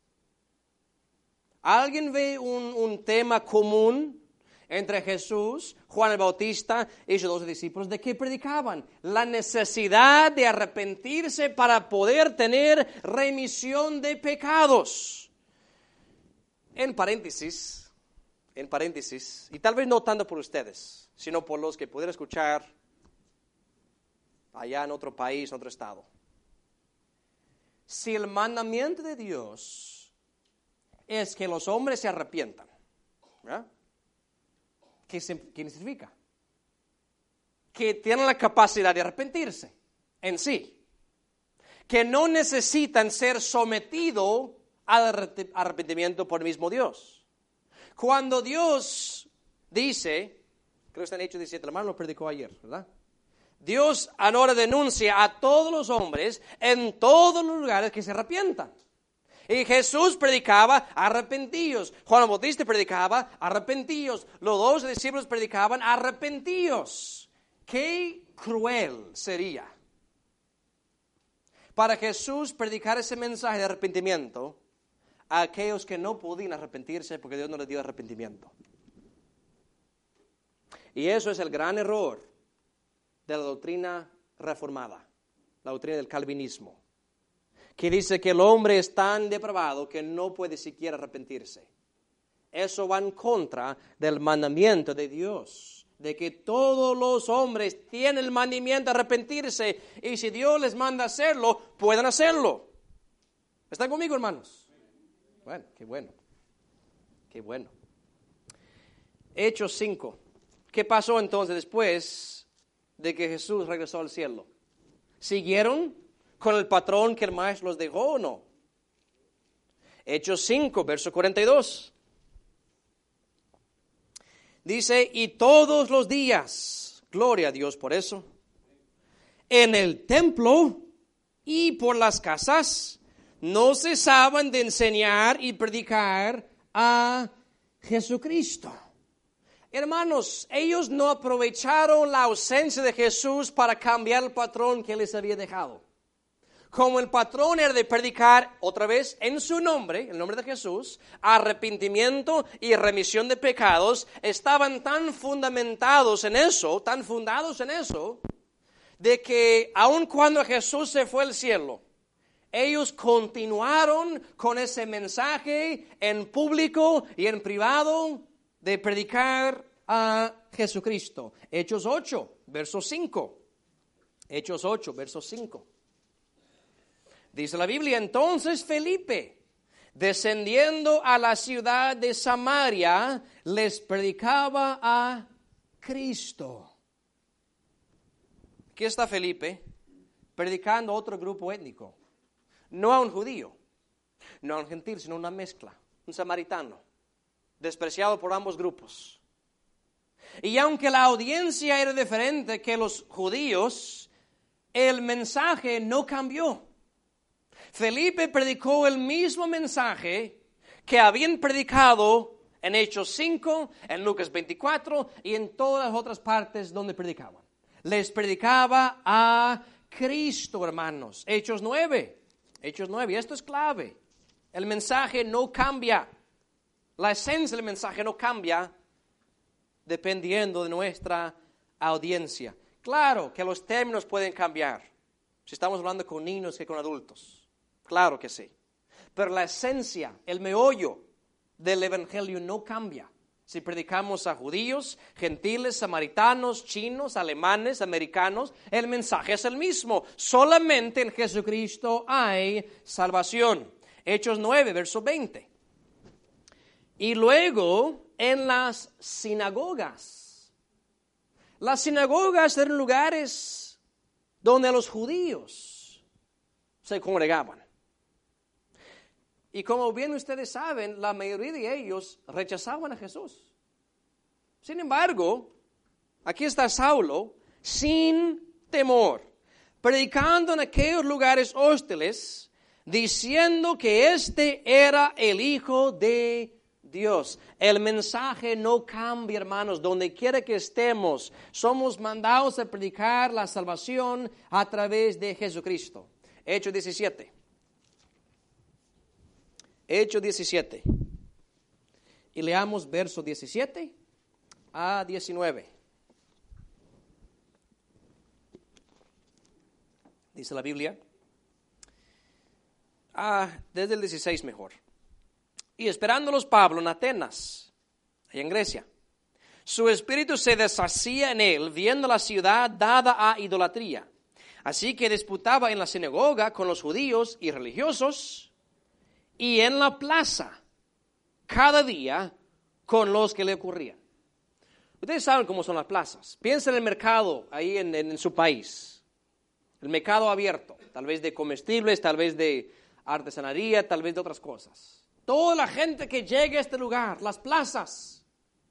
¿Alguien ve un, un tema común entre Jesús, Juan el Bautista y sus doce discípulos? ¿De qué predicaban? La necesidad de arrepentirse para poder tener remisión de pecados. En paréntesis, en paréntesis, y tal vez no tanto por ustedes, sino por los que pudieran escuchar allá en otro país, en otro estado. Si el mandamiento de Dios es que los hombres se arrepientan, ¿verdad? ¿Qué significa? Que tienen la capacidad de arrepentirse en sí. Que no necesitan ser sometidos al arrepentimiento por el mismo Dios. Cuando Dios dice, creo que está en Hechos diecisiete, la hermano lo predicó ayer, ¿verdad? Dios ahora denuncia a todos los hombres en todos los lugares que se arrepientan. Y Jesús predicaba, arrepentíos. Juan el Bautista predicaba, arrepentíos. Los dos discípulos predicaban, arrepentíos. Qué cruel sería para Jesús predicar ese mensaje de arrepentimiento a aquellos que no podían arrepentirse porque Dios no les dio arrepentimiento. Y eso es el gran error de la doctrina reformada, la doctrina del calvinismo, que dice que el hombre es tan depravado que no puede siquiera arrepentirse. Eso va en contra del mandamiento de Dios, de que todos los hombres tienen el mandamiento de arrepentirse, y si Dios les manda hacerlo, pueden hacerlo. ¿Están conmigo, hermanos? Bueno, qué bueno, qué bueno. Hechos cinco. ¿Qué pasó entonces después de que Jesús regresó al cielo? ¿Siguieron con el patrón que el maestro los dejó o no? Hechos cinco, verso cuarenta y dos. Dice, y todos los días, gloria a Dios por eso, en el templo y por las casas, no cesaban de enseñar y predicar a Jesucristo. Hermanos, ellos no aprovecharon la ausencia de Jesús para cambiar el patrón que les había dejado. Como el patrón era de predicar otra vez en su nombre, el nombre de Jesús, arrepentimiento y remisión de pecados, estaban tan fundamentados en eso, tan fundados en eso, de que aun cuando Jesús se fue al cielo, ellos continuaron con ese mensaje en público y en privado de predicar a Jesucristo. Hechos ocho, verso cinco. Hechos ocho, verso cinco. Dice la Biblia, entonces Felipe, descendiendo a la ciudad de Samaria, les predicaba a Cristo. Aquí está Felipe, predicando a otro grupo étnico. No a un judío, no a un gentil, sino una mezcla, un samaritano, despreciado por ambos grupos. Y aunque la audiencia era diferente que los judíos, el mensaje no cambió. Felipe predicó el mismo mensaje que habían predicado en Hechos cinco, en Lucas veinticuatro y en todas las otras partes donde predicaban. Les predicaba a Cristo, hermanos. Hechos nueve, Hechos nueve, y esto es clave. El mensaje no cambia. La esencia del mensaje no cambia dependiendo de nuestra audiencia. Claro que los términos pueden cambiar, si estamos hablando con niños que con adultos. Claro que sí. Pero la esencia, el meollo del evangelio no cambia. Si predicamos a judíos, gentiles, samaritanos, chinos, alemanes, americanos, el mensaje es el mismo. Solamente en Jesucristo hay salvación. Hechos nueve, verso veinte. Y luego en las sinagogas. Las sinagogas eran lugares donde los judíos se congregaban. Y como bien ustedes saben, la mayoría de ellos rechazaban a Jesús. Sin embargo, aquí está Saulo, sin temor, predicando en aquellos lugares hostiles, diciendo que este era el Hijo de Dios. El mensaje no cambia, hermanos, donde quiera que estemos. Somos mandados a predicar la salvación a través de Jesucristo. Hechos diecisiete. Hechos diecisiete. Y leamos versos diecisiete a diecinueve. Dice la Biblia. Ah, desde el dieciséis mejor. Y esperándolos Pablo en Atenas, allá en Grecia, su espíritu se deshacía en él, viendo la ciudad dada a idolatría. Así que disputaba en la sinagoga con los judíos y religiosos, y en la plaza, cada día, con los que le ocurrían. Ustedes saben cómo son las plazas. Piensen en el mercado ahí en, en, en su país. El mercado abierto, tal vez de comestibles, tal vez de artesanería, tal vez de otras cosas. Toda la gente que llegue a este lugar, las plazas.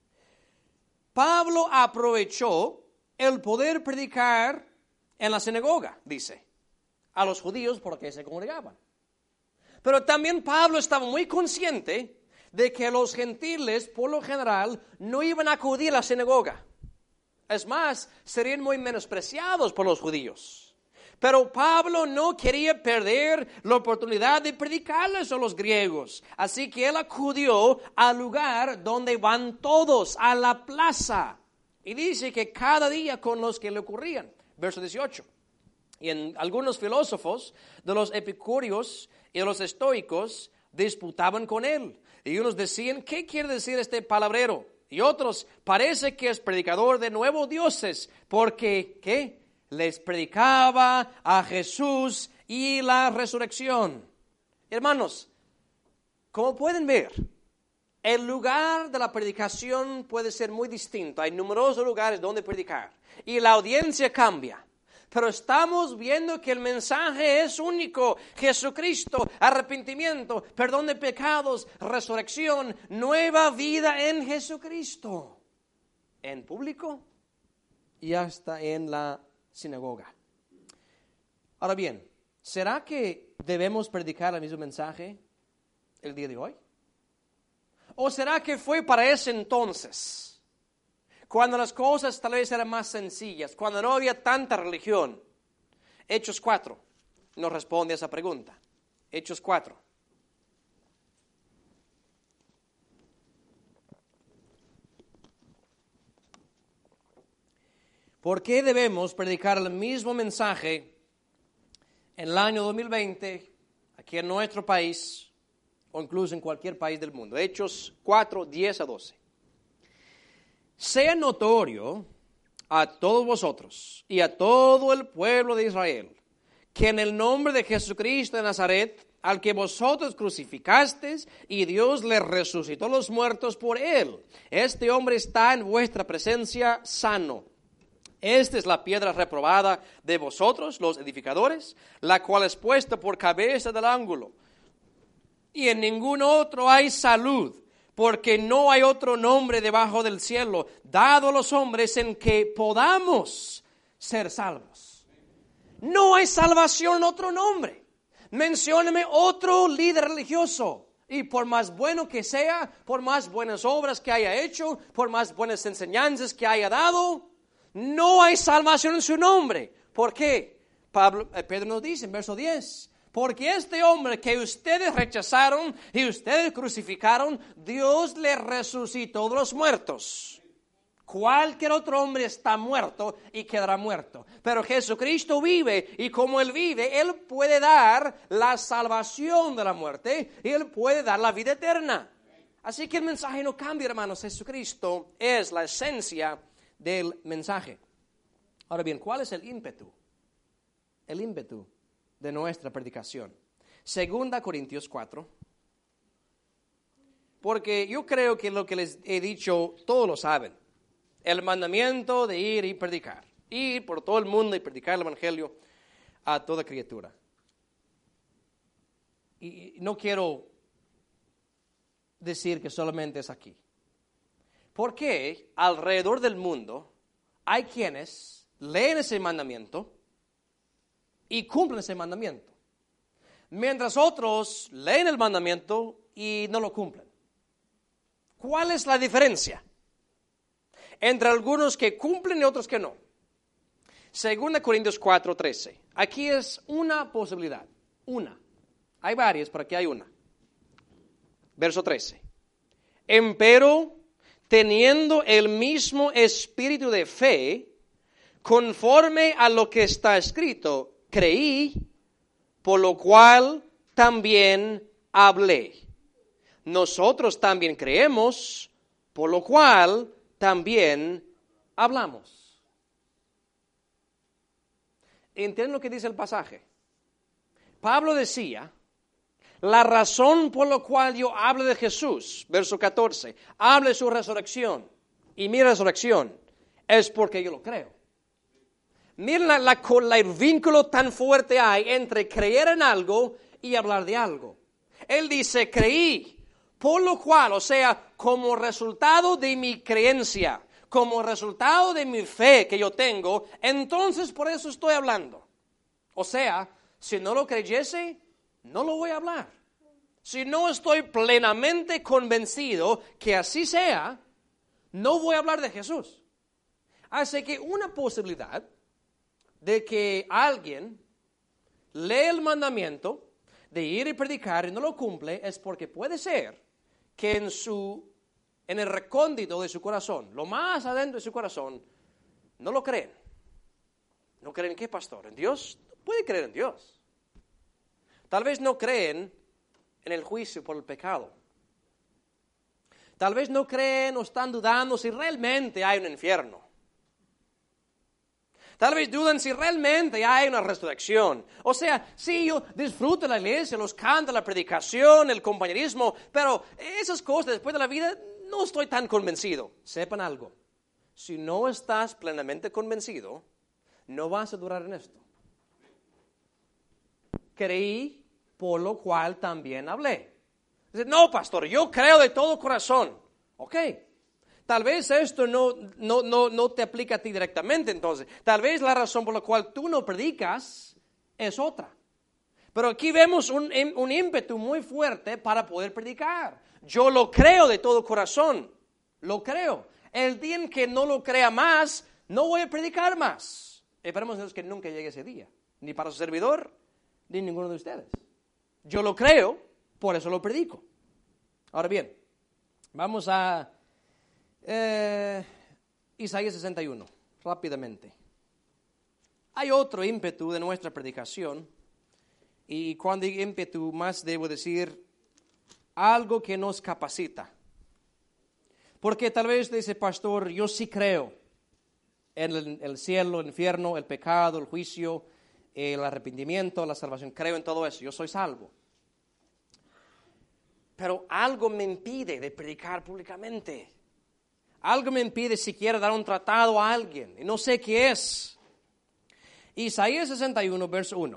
Pablo aprovechó el poder predicar en la sinagoga, dice, a los judíos porque se congregaban. Pero también Pablo estaba muy consciente de que los gentiles, por lo general, no iban a acudir a la sinagoga. Es más, serían muy menospreciados por los judíos. Pero Pablo no quería perder la oportunidad de predicarles a los griegos. Así que él acudió al lugar donde van todos, a la plaza. Y dice que cada día con los que le ocurrían. Verso dieciocho. Y en algunos filósofos de los epicúreos y de los estoicos disputaban con él. Y unos decían, ¿qué quiere decir este palabrero? Y otros, parece que es predicador de nuevos dioses, porque, ¿qué? Les predicaba a Jesús y la resurrección. Hermanos, como pueden ver, el lugar de la predicación puede ser muy distinto. Hay numerosos lugares donde predicar y la audiencia cambia. Pero estamos viendo que el mensaje es único. Jesucristo, arrepentimiento, perdón de pecados, resurrección, nueva vida en Jesucristo. En público y hasta en la sinagoga. Ahora bien, ¿será que debemos predicar el mismo mensaje el día de hoy? ¿O será que fue para ese entonces, cuando las cosas tal vez eran más sencillas, cuando no había tanta religión? Hechos cuatro nos responde a esa pregunta. Hechos cuatro. ¿Por qué debemos predicar el mismo mensaje en el año dos mil veinte, aquí en nuestro país, o incluso en cualquier país del mundo? Hechos cuatro, diez a doce. Sea notorio a todos vosotros y a todo el pueblo de Israel, que en el nombre de Jesucristo de Nazaret, al que vosotros crucificasteis, y Dios le resucitó los muertos por él, este hombre está en vuestra presencia sano. Esta es la piedra reprobada de vosotros, los edificadores, la cual es puesta por cabeza del ángulo. Y en ningún otro hay salud, porque no hay otro nombre debajo del cielo dado a los hombres en que podamos ser salvos. No hay salvación en otro nombre. Mencióneme otro líder religioso. Y por más bueno que sea, por más buenas obras que haya hecho, por más buenas enseñanzas que haya dado, no hay salvación en su nombre. ¿Por qué? Pablo, eh, Pedro nos dice en verso diez. Porque este hombre que ustedes rechazaron y ustedes crucificaron, Dios le resucitó de los muertos. Cualquier otro hombre está muerto y quedará muerto. Pero Jesucristo vive, y como Él vive, Él puede dar la salvación de la muerte y Él puede dar la vida eterna. Así que el mensaje no cambia, hermanos. Jesucristo es la esencia del mensaje. Ahora bien, ¿cuál es el ímpetu? El ímpetu de nuestra predicación. Segunda Corintios cuatro. Porque yo creo que lo que les he dicho, todos lo saben. El mandamiento de ir y predicar. Ir por todo el mundo y predicar el evangelio a toda criatura. Y no quiero decir que solamente es aquí. Porque alrededor del mundo hay quienes leen ese mandamiento y cumplen ese mandamiento, mientras otros leen el mandamiento y no lo cumplen. ¿Cuál es la diferencia entre algunos que cumplen y otros que no? Segunda Corintios cuatro, trece. Aquí es una posibilidad, una. Hay varias, pero aquí hay una. Verso trece. Empero, teniendo el mismo espíritu de fe, conforme a lo que está escrito, creí, por lo cual también hablé. Nosotros también creemos, por lo cual también hablamos. ¿Entienden lo que dice el pasaje? Pablo decía, la razón por la cual yo hablo de Jesús, verso catorce, hablo de su resurrección y mi resurrección, es porque yo lo creo. Miren la, la, la, el vínculo tan fuerte hay entre creer en algo y hablar de algo. Él dice, creí, por lo cual, o sea, como resultado de mi creencia, como resultado de mi fe que yo tengo, entonces por eso estoy hablando. O sea, si no lo creyese, no lo voy a hablar. Si no estoy plenamente convencido que así sea, no voy a hablar de Jesús. Así que una posibilidad de que alguien lee el mandamiento de ir y predicar y no lo cumple, es porque puede ser que en su, en el recóndito de su corazón, lo más adentro de su corazón, no lo creen. ¿No creen en qué, pastor? ¿En Dios? Puede creer en Dios. Tal vez no creen en el juicio por el pecado. Tal vez no creen o están dudando si realmente hay un infierno. Tal vez dudan si realmente hay una resurrección. O sea, sí, yo disfruto la iglesia, los cantos, la predicación, el compañerismo, pero esas cosas después de la vida no estoy tan convencido. Sepan algo, si no estás plenamente convencido, no vas a durar en esto. Creí, por lo cual también hablé. Dice, no, pastor, yo creo de todo corazón. Ok. Tal vez esto no, no, no, no te aplica a ti directamente, entonces. Tal vez la razón por la cual tú no predicas es otra. Pero aquí vemos un, un ímpetu muy fuerte para poder predicar. Yo lo creo de todo corazón. Lo creo. El día en que no lo crea más, no voy a predicar más. Esperemos Dios que nunca llegue ese día. Ni para su servidor, ni ninguno de ustedes. Yo lo creo, por eso lo predico. Ahora bien, vamos a... Eh, Isaías sesenta y uno, rápidamente. Hay otro ímpetu de nuestra predicación, y cuando digo ímpetu más debo decir algo que nos capacita. Porque tal vez dice, pastor, yo sí creo en el, el cielo, el infierno, el pecado, el juicio, el arrepentimiento, la salvación, creo en todo eso, yo soy salvo. Pero algo me impide de predicar públicamente. Algo me impide siquiera dar un tratado a alguien. Y no sé qué es. Isaías sesenta y uno, verso uno.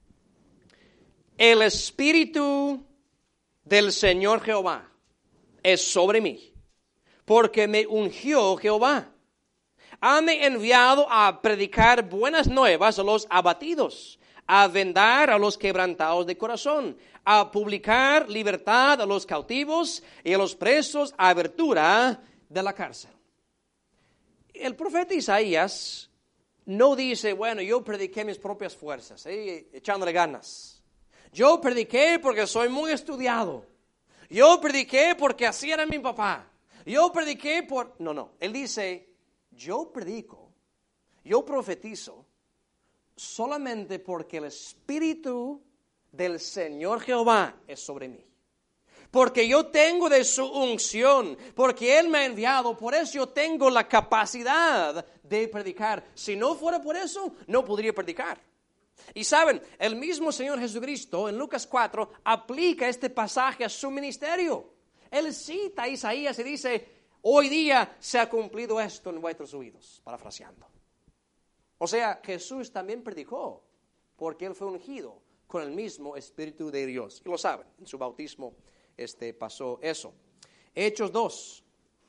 El Espíritu del Señor Jehová es sobre mí, porque me ungió Jehová. Hame enviado a predicar buenas nuevas a los abatidos, a vendar a los quebrantados de corazón, a publicar libertad a los cautivos y a los presos, abertura de la cárcel. El profeta Isaías no dice, bueno, yo prediqué mis propias fuerzas, ¿eh? echándole ganas. Yo prediqué porque soy muy estudiado. Yo prediqué porque así era mi papá. Yo prediqué por... No, no. Él dice, yo predico, yo profetizo solamente porque el Espíritu del Señor Jehová es sobre mí. Porque yo tengo de su unción, porque Él me ha enviado, por eso yo tengo la capacidad de predicar. Si no fuera por eso, no podría predicar. Y saben, el mismo Señor Jesucristo en Lucas cuatro aplica este pasaje a su ministerio. Él cita a Isaías y dice, hoy día se ha cumplido esto en vuestros oídos, parafraseando. O sea, Jesús también predicó, porque Él fue ungido con el mismo Espíritu de Dios. Y lo saben, en su bautismo este, pasó eso. Hechos dos.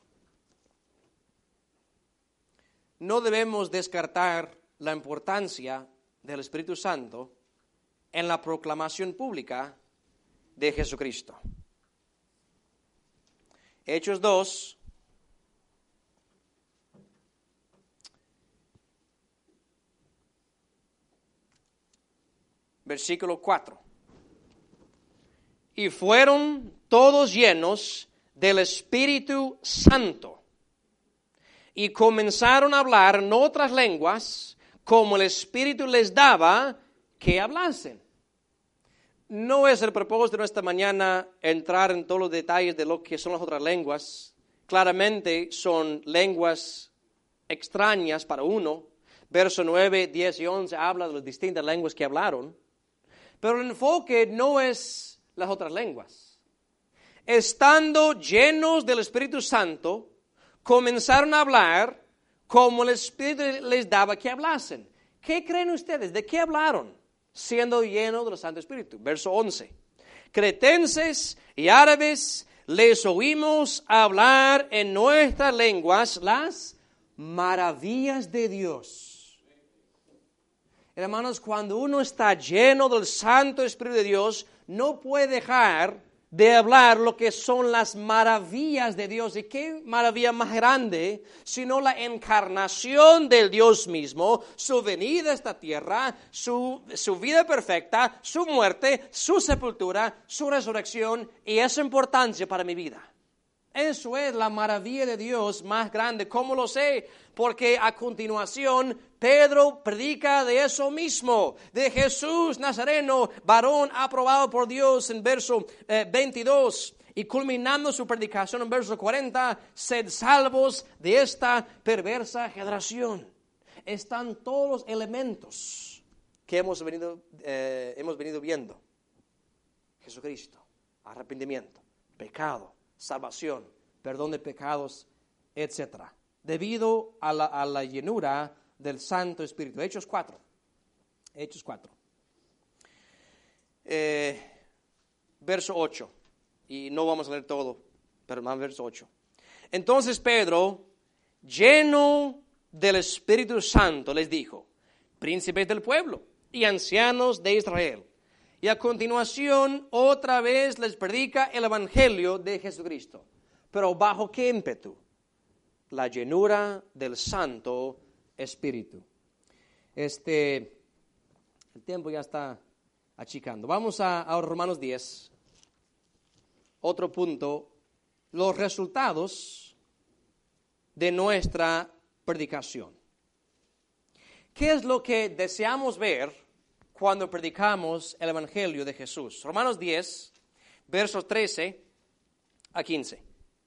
No debemos descartar la importancia del Espíritu Santo en la proclamación pública de Jesucristo. Hechos dos. Versículo cuatro. Y fueron todos llenos del Espíritu Santo y comenzaron a hablar en otras lenguas como el Espíritu les daba que hablasen. No es el propósito de esta mañana entrar en todos los detalles de lo que son las otras lenguas. Claramente son lenguas extrañas para uno. Verso nueve, diez y once habla de las distintas lenguas que hablaron. Pero el enfoque no es las otras lenguas. Estando llenos del Espíritu Santo, comenzaron a hablar como el Espíritu les daba que hablasen. ¿Qué creen ustedes? ¿De qué hablaron? Siendo llenos del Santo Espíritu. Verso once. Cretenses y árabes les oímos hablar en nuestras lenguas las maravillas de Dios. Hermanos, cuando uno está lleno del Santo Espíritu de Dios, no puede dejar de hablar lo que son las maravillas de Dios. ¿Y qué maravilla más grande sino la encarnación del Dios mismo, su venida a esta tierra, su, su vida perfecta, su muerte, su sepultura, su resurrección y esa importancia para mi vida? Eso es la maravilla de Dios más grande. ¿Cómo lo sé? Porque a continuación Pedro predica de eso mismo, de Jesús Nazareno, varón aprobado por Dios, en verso eh, veintidós. Y culminando su predicación en verso cuarenta, sed salvos de esta perversa generación. Están todos los elementos que hemos venido, eh, hemos venido viendo. Jesucristo, arrepentimiento, pecado, salvación, perdón de pecados, etcétera, debido a la, a la llenura del Santo Espíritu. Hechos cuatro. Hechos cuatro. Eh, verso ocho. Y no vamos a leer todo, pero más verso ocho. Entonces Pedro, lleno del Espíritu Santo, les dijo: príncipes del pueblo y ancianos de Israel. Y a continuación, otra vez les predica el Evangelio de Jesucristo. ¿Pero bajo qué ímpetu? La llenura del Santo Espíritu. Este, el tiempo ya está achicando. Vamos a, a Romanos diez. Otro punto, los resultados de nuestra predicación. ¿Qué es lo que deseamos ver cuando predicamos el Evangelio de Jesús? Romanos diez, versos trece a quince.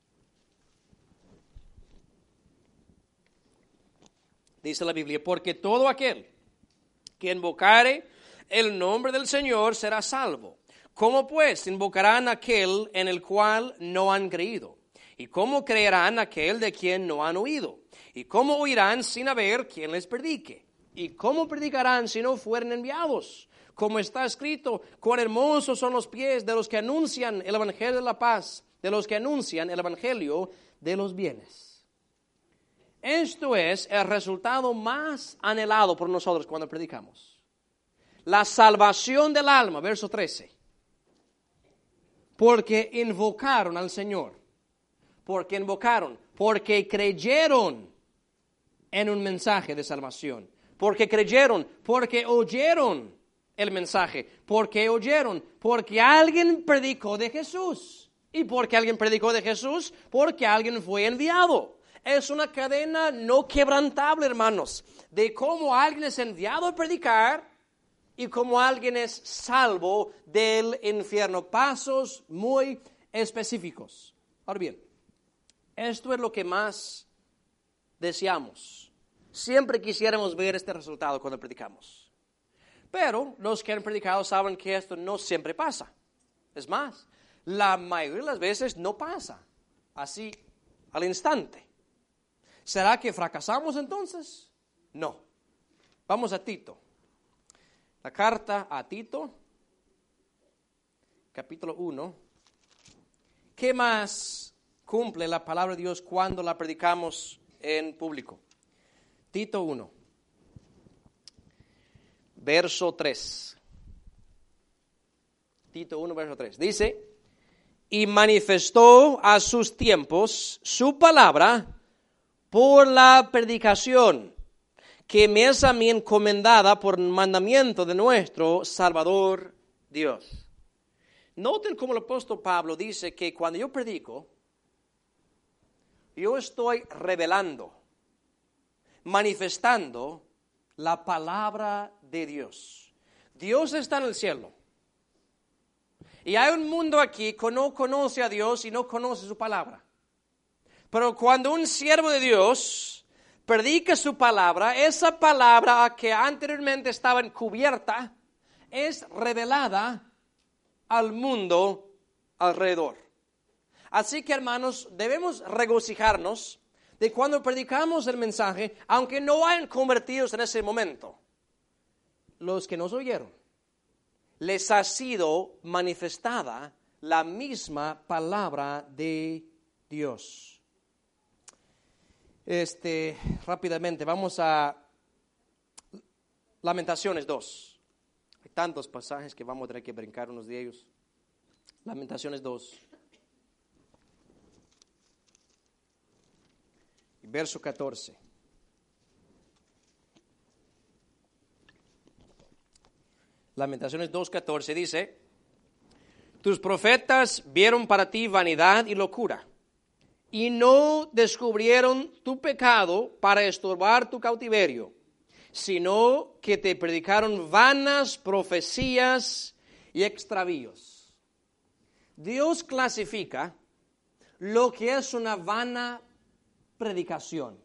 Dice la Biblia: porque todo aquel que invocare el nombre del Señor será salvo. ¿Cómo pues invocarán aquel en el cual no han creído? ¿Y cómo creerán aquel de quien no han oído? ¿Y cómo oirán sin haber quien les predique? ¿Y cómo predicarán si no fueren enviados? Como está escrito: cuán hermosos son los pies de los que anuncian el evangelio de la paz, de los que anuncian el evangelio de los bienes. Esto es el resultado más anhelado por nosotros cuando predicamos. La salvación del alma, verso trece. Porque invocaron al Señor. Porque invocaron, porque creyeron en un mensaje de salvación. Porque creyeron, porque oyeron el mensaje. Porque oyeron, porque alguien predicó de Jesús. ¿Y porque alguien predicó de Jesús? Porque alguien fue enviado. Es una cadena no quebrantable, hermanos, de cómo alguien es enviado a predicar y cómo alguien es salvo del infierno. Pasos muy específicos. Ahora bien, esto es lo que más deseamos. Siempre quisiéramos ver este resultado cuando predicamos. Pero los que han predicado saben que esto no siempre pasa. Es más, la mayoría de las veces no pasa así al instante. ¿Será que fracasamos entonces? No. Vamos a Tito. La carta a Tito, capítulo uno. ¿Qué más cumple la palabra de Dios cuando la predicamos en público? Tito uno, verso tres. Tito uno, verso tres. Dice: y manifestó a sus tiempos su palabra por la predicación, que me es a mí encomendada por mandamiento de nuestro Salvador Dios. Noten cómo el apóstol Pablo dice que cuando yo predico, yo estoy revelando, manifestando la palabra de Dios. Dios está en el cielo. Y hay un mundo aquí que no conoce a Dios y no conoce su palabra. Pero cuando un siervo de Dios predica su palabra, esa palabra que anteriormente estaba encubierta es revelada al mundo alrededor. Así que, hermanos, debemos regocijarnos de cuando predicamos el mensaje, aunque no hayan convertidos en ese momento. Los que nos oyeron, les ha sido manifestada la misma palabra de Dios. Este, rápidamente, vamos a Lamentaciones dos. Hay tantos pasajes que vamos a tener que brincar unos de ellos. Lamentaciones dos. Verso catorce. Lamentaciones dos, catorce dice: tus profetas vieron para ti vanidad y locura, y no descubrieron tu pecado para estorbar tu cautiverio, sino que te predicaron vanas profecías y extravíos. Dios clasifica lo que es una vana predicación.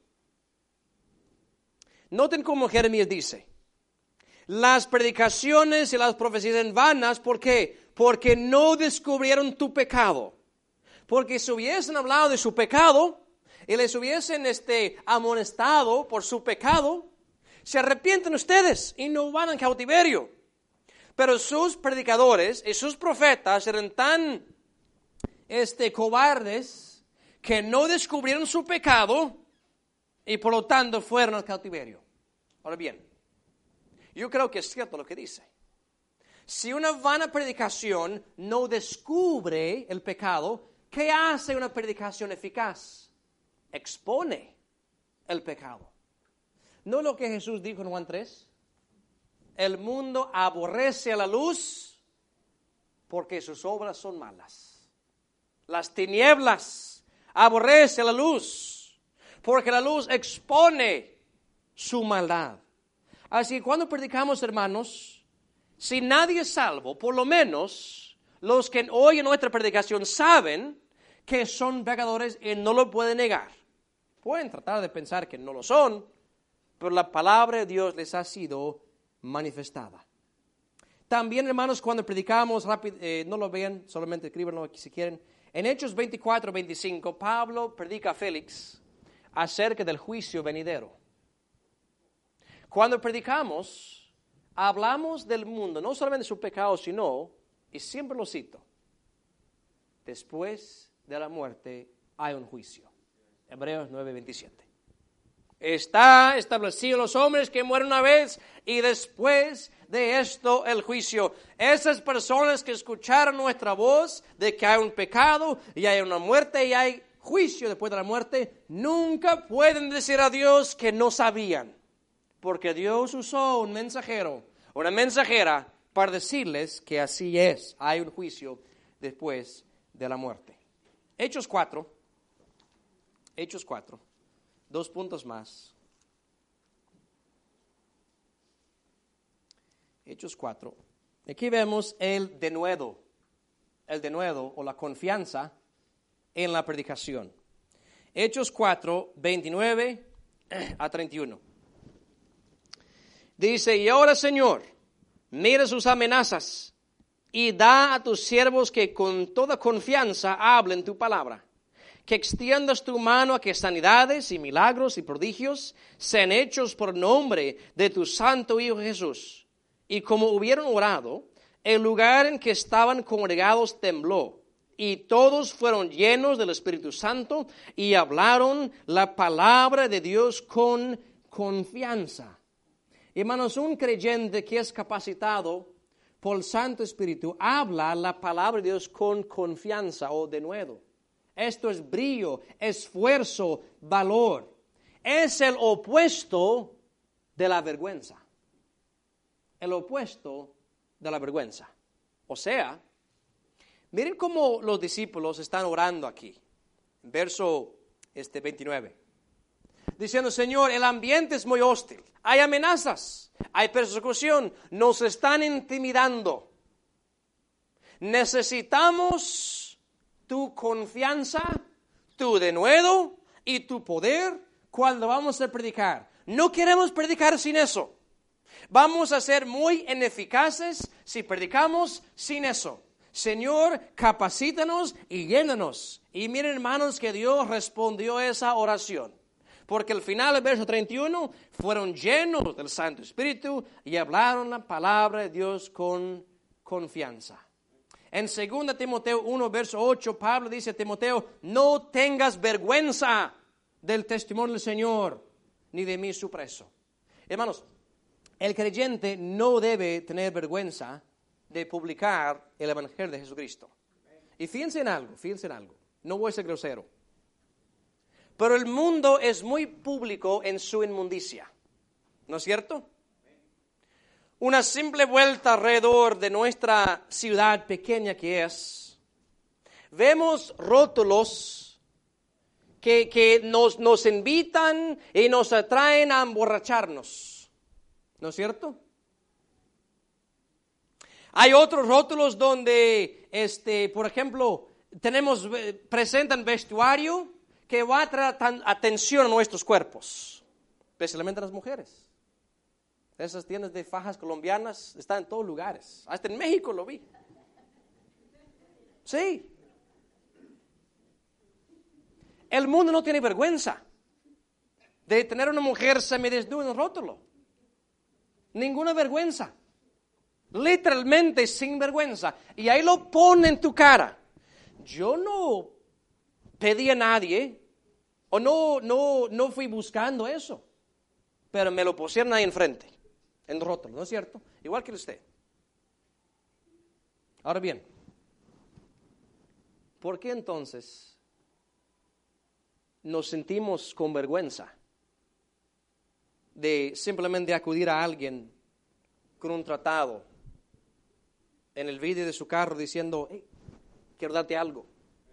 Noten cómo Jeremías dice: las predicaciones y las profecías en vanas, ¿por qué? Porque no descubrieron tu pecado. Porque si hubiesen hablado de su pecado y les hubiesen este, amonestado por su pecado, se arrepienten ustedes y no van al cautiverio. Pero sus predicadores y sus profetas eran tan este, cobardes que no descubrieron su pecado y por lo tanto fueron al cautiverio. Ahora bien, yo creo que es cierto lo que dice. Si una vana predicación no descubre el pecado, ¿qué hace una predicación eficaz? Expone el pecado. ¿No lo que Jesús dijo en Juan tres? El mundo aborrece a la luz porque sus obras son malas. Las tinieblas aborrece a la luz porque la luz expone su maldad. Así que cuando predicamos, hermanos, si nadie es salvo, por lo menos los que oyen nuestra predicación saben que son pecadores y no lo pueden negar. Pueden tratar de pensar que no lo son, pero la palabra de Dios les ha sido manifestada. También, hermanos, cuando predicamos, rápido, eh, no lo vean, solamente escríbanlo aquí si quieren. En Hechos veinticuatro, veinticinco, Pablo predica a Félix acerca del juicio venidero. Cuando predicamos, hablamos del mundo, no solamente de su pecado, sino, y siempre lo cito, después de la muerte hay un juicio. Hebreos nueve, veintisiete. Está establecido los hombres que mueren una vez y después de esto el juicio. Esas personas que escucharon nuestra voz de que hay un pecado y hay una muerte y hay juicio después de la muerte, nunca pueden decir a Dios que no sabían. Porque Dios usó un mensajero, una mensajera, para decirles que así es. Hay un juicio después de la muerte. Hechos cuatro. Hechos cuatro. Dos puntos más. Hechos cuatro. Aquí vemos el denuedo. El denuedo o la confianza en la predicación. Hechos cuatro, veintinueve a treinta y uno. Dice: y ahora, Señor, mira sus amenazas y da a tus siervos que con toda confianza hablen tu palabra, que extiendas tu mano a que sanidades y milagros y prodigios sean hechos por nombre de tu santo Hijo Jesús. Y como hubieron orado, el lugar en que estaban congregados tembló, y todos fueron llenos del Espíritu Santo y hablaron la palabra de Dios con confianza. Hermanos, un creyente que es capacitado por el Santo Espíritu habla la palabra de Dios con confianza o denuedo. Esto es brillo, esfuerzo, valor. Es el opuesto de la vergüenza. El opuesto de la vergüenza. O sea, miren cómo los discípulos están orando aquí. Verso este, veintinueve. Diciendo: Señor, el ambiente es muy hostil. Hay amenazas, hay persecución, nos están intimidando. Necesitamos tu confianza, tu denuedo y tu poder cuando vamos a predicar. No queremos predicar sin eso. Vamos a ser muy ineficaces si predicamos sin eso. Señor, capacítanos y llénanos. Y miren, hermanos, que Dios respondió a esa oración. Porque al final del verso treinta y uno fueron llenos del Santo Espíritu y hablaron la palabra de Dios con confianza. En segunda Timoteo uno, verso ocho, Pablo dice a Timoteo: no tengas vergüenza del testimonio del Señor, ni de mí su preso. Hermanos, el creyente no debe tener vergüenza de publicar el Evangelio de Jesucristo. Y fíjense en algo, fíjense en algo. No voy a ser grosero. Pero el mundo es muy público en su inmundicia. ¿No es cierto? Una simple vuelta alrededor de nuestra ciudad pequeña que es, vemos rótulos que, que nos, nos invitan y nos atraen a emborracharnos. ¿No es cierto? Hay otros rótulos donde, este, por ejemplo, tenemos, presentan vestuario que va a traer atención a nuestros cuerpos, especialmente a las mujeres. Esas tiendas de fajas colombianas están en todos lugares. Hasta en México lo vi. Sí. El mundo no tiene vergüenza de tener una mujer semidesnuda en un rótulo. Ninguna vergüenza. Literalmente sin vergüenza. Y ahí lo pone en tu cara. Yo no pedí a nadie o no, no, no fui buscando eso. Pero me lo pusieron ahí enfrente. En rótulo, ¿no es cierto? Igual que usted. Ahora bien, ¿por qué entonces nos sentimos con vergüenza de simplemente acudir a alguien con un tratado en el vidrio de su carro diciendo, hey, quiero darte algo?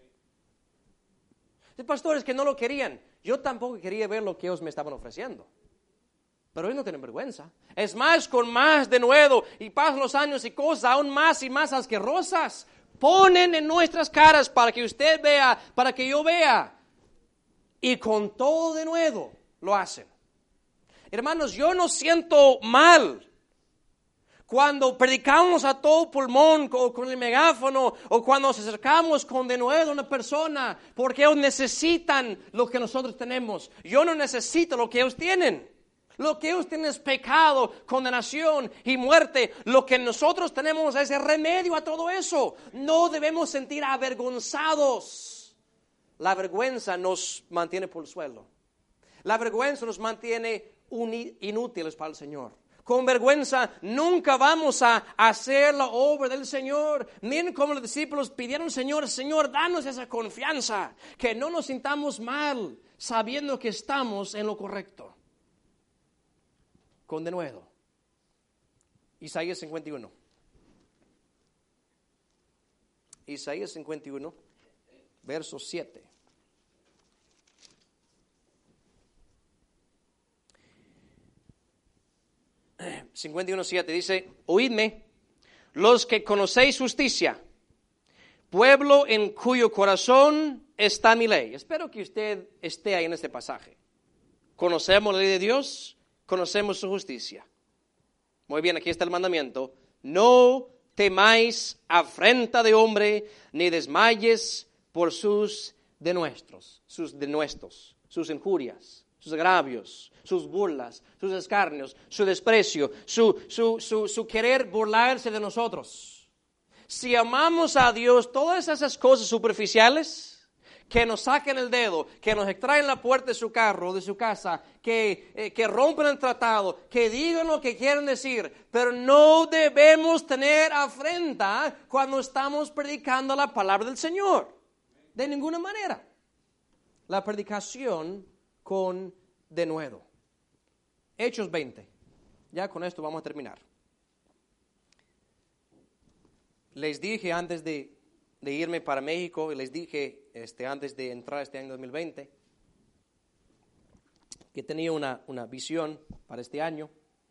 Los pastores que no lo querían, yo tampoco quería ver lo que ellos me estaban ofreciendo. Pero ellos no tienen vergüenza. Es más, con más denuedo, y pasan los años y cosas aún más y más asquerosas, ponen en nuestras caras para que usted vea, para que yo vea. Y con todo denuedo lo hacen. Hermanos, yo no siento mal cuando predicamos a todo pulmón o con el megáfono o cuando nos acercamos con denuedo a una persona, porque ellos necesitan lo que nosotros tenemos. Yo no necesito lo que ellos tienen. Lo que ellos tienen es pecado, condenación y muerte. Lo que nosotros tenemos es el remedio a todo eso. No debemos sentir avergonzados. La vergüenza nos mantiene por el suelo. La vergüenza nos mantiene inútiles para el Señor. Con vergüenza nunca vamos a hacer la obra del Señor. Miren cómo los discípulos pidieron al Señor, Señor, danos esa confianza, que no nos sintamos mal, sabiendo que estamos en lo correcto. Con denuedo. Isaías cincuenta y uno. Isaías cincuenta y uno, verso siete. cincuenta y uno, siete dice, oídme, los que conocéis justicia, pueblo en cuyo corazón está mi ley. Espero que usted esté ahí en este pasaje. Conocemos la ley de Dios, conocemos su justicia. Muy bien, aquí está el mandamiento. No temáis afrenta de hombre, ni desmayes por sus denuestros, sus denuestos, sus injurias, sus agravios, sus burlas, sus escarnios, su desprecio, su, su, su, su querer burlarse de nosotros. Si amamos a Dios, todas esas cosas superficiales que nos saquen el dedo, que nos extraen la puerta de su carro o de su casa, que, eh, que rompen el tratado, que digan lo que quieren decir, pero no debemos tener afrenta cuando estamos predicando la palabra del Señor. De ninguna manera. La predicación con denuedo. Hechos veinte. Ya con esto vamos a terminar. Les dije antes de, de irme para México, y les dije este, antes de entrar este año dos mil veinte, que tenía una, una visión para este año.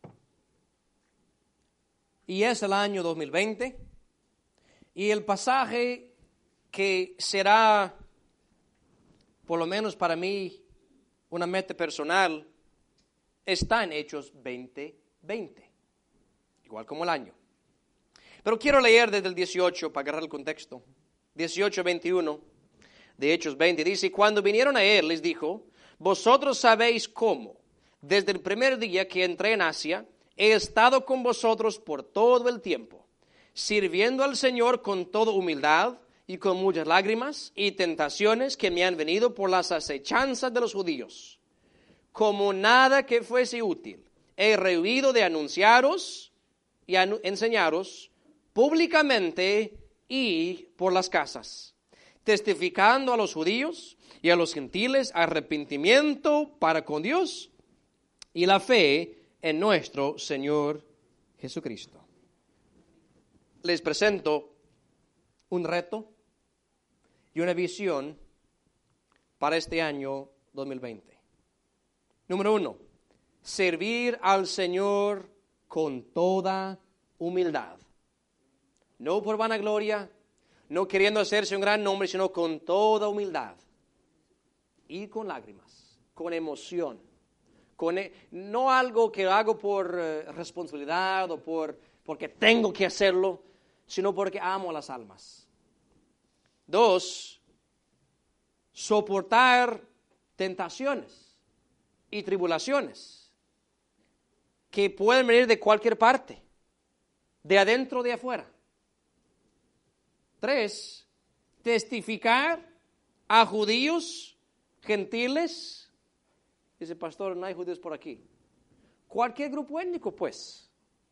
Y es el año dos mil veinte. Y el pasaje que será, por lo menos para mí, una meta personal, está en Hechos veinte veinte, igual como el año. Pero quiero leer desde el dieciocho para agarrar el contexto. dieciocho veintiuno de Hechos veinte dice, cuando vinieron a él les dijo, vosotros sabéis cómo, desde el primer día que entré en Asia, he estado con vosotros por todo el tiempo, sirviendo al Señor con toda humildad y con muchas lágrimas y tentaciones que me han venido por las acechanzas de los judíos. Como nada que fuese útil, he rehuido de anunciaros y anu- enseñaros públicamente y por las casas, testificando a los judíos y a los gentiles arrepentimiento para con Dios y la fe en nuestro Señor Jesucristo. Les presento un reto y una visión para este año dos mil veinte. Número uno, servir al Señor con toda humildad. No por vanagloria, no queriendo hacerse un gran nombre, sino con toda humildad. Y con lágrimas, con emoción. Con, no algo que hago por uh, responsabilidad o por, porque tengo que hacerlo, sino porque amo a las almas. Dos, soportar tentaciones y tribulaciones que pueden venir de cualquier parte, de adentro o de afuera. Tres, testificar a judíos, gentiles. Dice, pastor, no hay judíos por aquí. Cualquier grupo étnico, pues.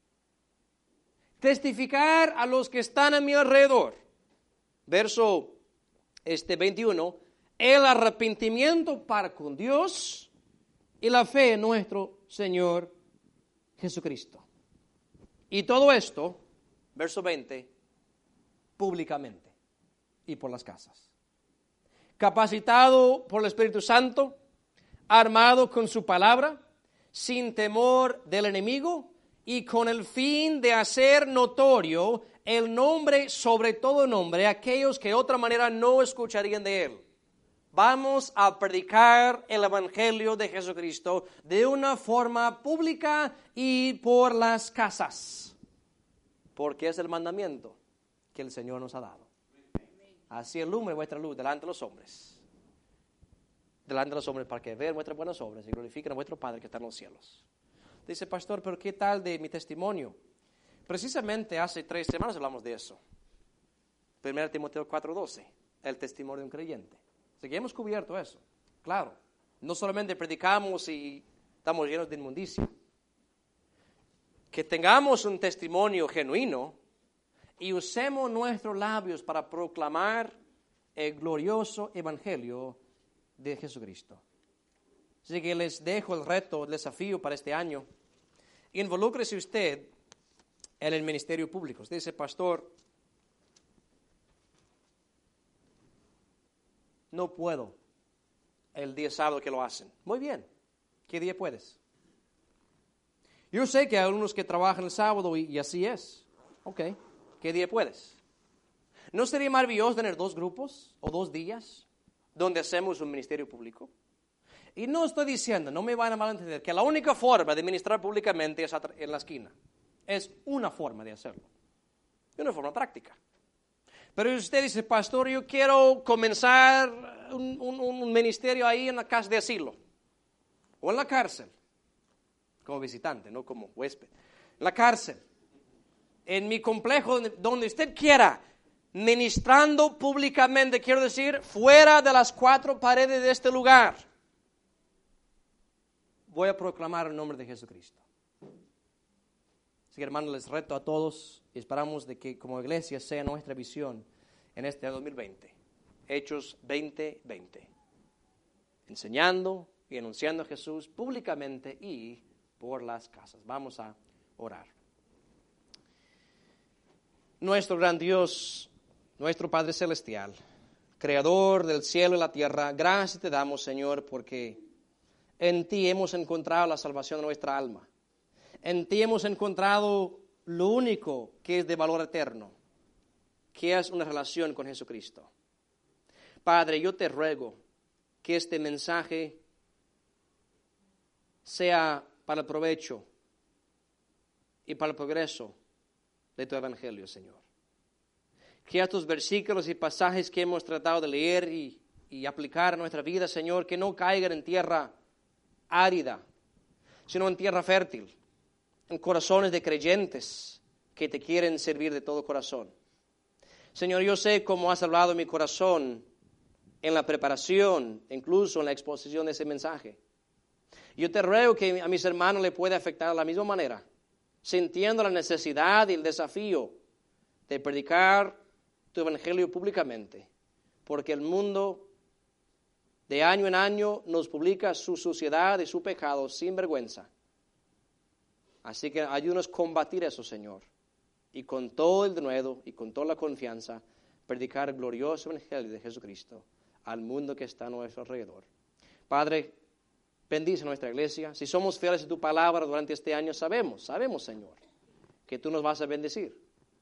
Testificar a los que están a mi alrededor. Verso este veintiuno, el arrepentimiento para con Dios y la fe en nuestro Señor Jesucristo. Y todo esto, verso veinte, públicamente y por las casas. Capacitado por el Espíritu Santo, armado con su palabra, sin temor del enemigo y con el fin de hacer notorio el nombre sobre todo nombre a aquellos que de otra manera no escucharían de él. Vamos a predicar el Evangelio de Jesucristo de una forma pública y por las casas, porque es el mandamiento que el Señor nos ha dado. Así alumbre vuestra luz delante de los hombres, delante de los hombres para que vean vuestras buenas obras y glorifiquen a vuestro Padre que está en los cielos. Dice, pastor, pero ¿qué tal de mi testimonio? Precisamente hace tres semanas hablamos de eso. primero Timoteo cuatro doce, el testimonio de un creyente. Así que hemos cubierto eso, claro. No solamente predicamos y estamos llenos de inmundicia. Que tengamos un testimonio genuino y usemos nuestros labios para proclamar el glorioso evangelio de Jesucristo. Así que les dejo el reto, el desafío para este año. Involúcrese usted en el ministerio público. Usted dice, pastor, no puedo el día sábado que lo hacen. Muy bien, ¿qué día puedes? Yo sé que hay algunos que trabajan el sábado y, y así es. Ok, ¿qué día puedes? ¿No sería maravilloso tener dos grupos o dos días donde hacemos un ministerio público? Y no estoy diciendo, no me van a malentender, que la única forma de ministrar públicamente es en la esquina. Es una forma de hacerlo. Es una forma práctica. Pero si usted dice, pastor, yo quiero comenzar un, un, un ministerio ahí en la casa de asilo o en la cárcel, como visitante, no como huésped. En la cárcel, en mi complejo, donde usted quiera, ministrando públicamente, quiero decir, fuera de las cuatro paredes de este lugar, voy a proclamar el nombre de Jesucristo. Así que, hermanos, les reto a todos y esperamos de que como iglesia sea nuestra visión en este dos mil veinte. Hechos veinte veinte. Enseñando y anunciando a Jesús públicamente y por las casas. Vamos a orar. Nuestro gran Dios, nuestro Padre Celestial, Creador del cielo y la tierra, gracias te damos, Señor, porque en ti hemos encontrado la salvación de nuestra alma. En ti hemos encontrado lo único que es de valor eterno, que es una relación con Jesucristo. Padre, yo te ruego que este mensaje sea para el provecho y para el progreso de tu evangelio, Señor. Que estos versículos y pasajes que hemos tratado de leer y, y aplicar a nuestra vida, Señor, que no caigan en tierra árida, sino en tierra fértil, en corazones de creyentes que te quieren servir de todo corazón. Señor, yo sé cómo has hablado en mi corazón en la preparación, incluso en la exposición de ese mensaje. Yo te ruego que a mis hermanos le pueda afectar de la misma manera, sintiendo la necesidad y el desafío de predicar tu evangelio públicamente, porque el mundo de año en año nos publica su suciedad y su pecado sin vergüenza. Así que ayúdanos a combatir eso, Señor, y con todo el denuedo y con toda la confianza, predicar el glorioso evangelio de Jesucristo al mundo que está a nuestro alrededor. Padre, bendice nuestra iglesia. Si somos fieles a tu palabra durante este año, sabemos, sabemos, Señor, que tú nos vas a bendecir.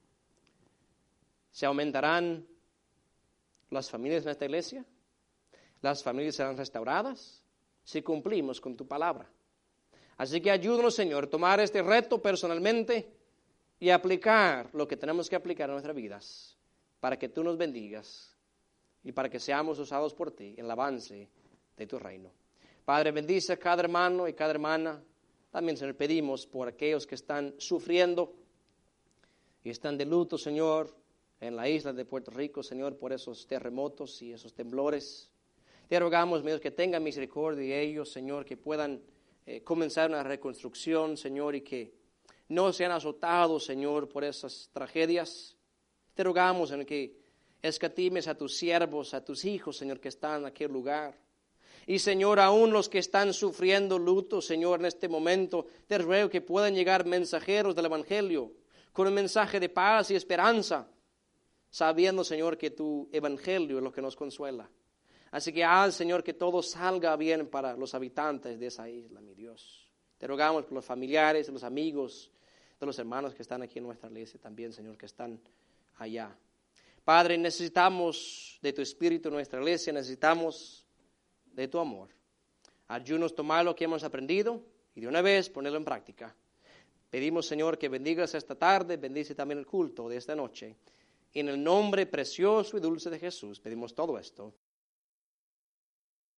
Se aumentarán las familias en esta iglesia, las familias serán restauradas si cumplimos con tu palabra. Así que ayúdanos, Señor, a tomar este reto personalmente y aplicar lo que tenemos que aplicar en nuestras vidas para que tú nos bendigas y para que seamos usados por ti en el avance de tu reino. Padre, bendice a cada hermano y cada hermana. También, Señor, pedimos por aquellos que están sufriendo y están de luto, Señor, en la isla de Puerto Rico, Señor, por esos terremotos y esos temblores. Te rogamos, Dios, que tengan misericordia de ellos, Señor, que puedan eh, comenzar una reconstrucción, Señor, y que no sean azotados, Señor, por esas tragedias. Te rogamos, Señor, que escatimes a tus siervos, a tus hijos, Señor, que están en aquel lugar. Y, Señor, aún los que están sufriendo luto, Señor, en este momento, te ruego que puedan llegar mensajeros del Evangelio con un mensaje de paz y esperanza, sabiendo, Señor, que tu Evangelio es lo que nos consuela. Así que haz, Señor, que todo salga bien para los habitantes de esa isla, mi Dios. Te rogamos por los familiares, los amigos, de los hermanos que están aquí en nuestra iglesia también, Señor, que están allá. Padre, necesitamos de tu Espíritu en nuestra iglesia, necesitamos de tu amor. Ayúdanos a tomar lo que hemos aprendido y de una vez ponerlo en práctica. Pedimos, Señor, que bendigas esta tarde, bendice también el culto de esta noche. En el nombre precioso y dulce de Jesús pedimos todo esto.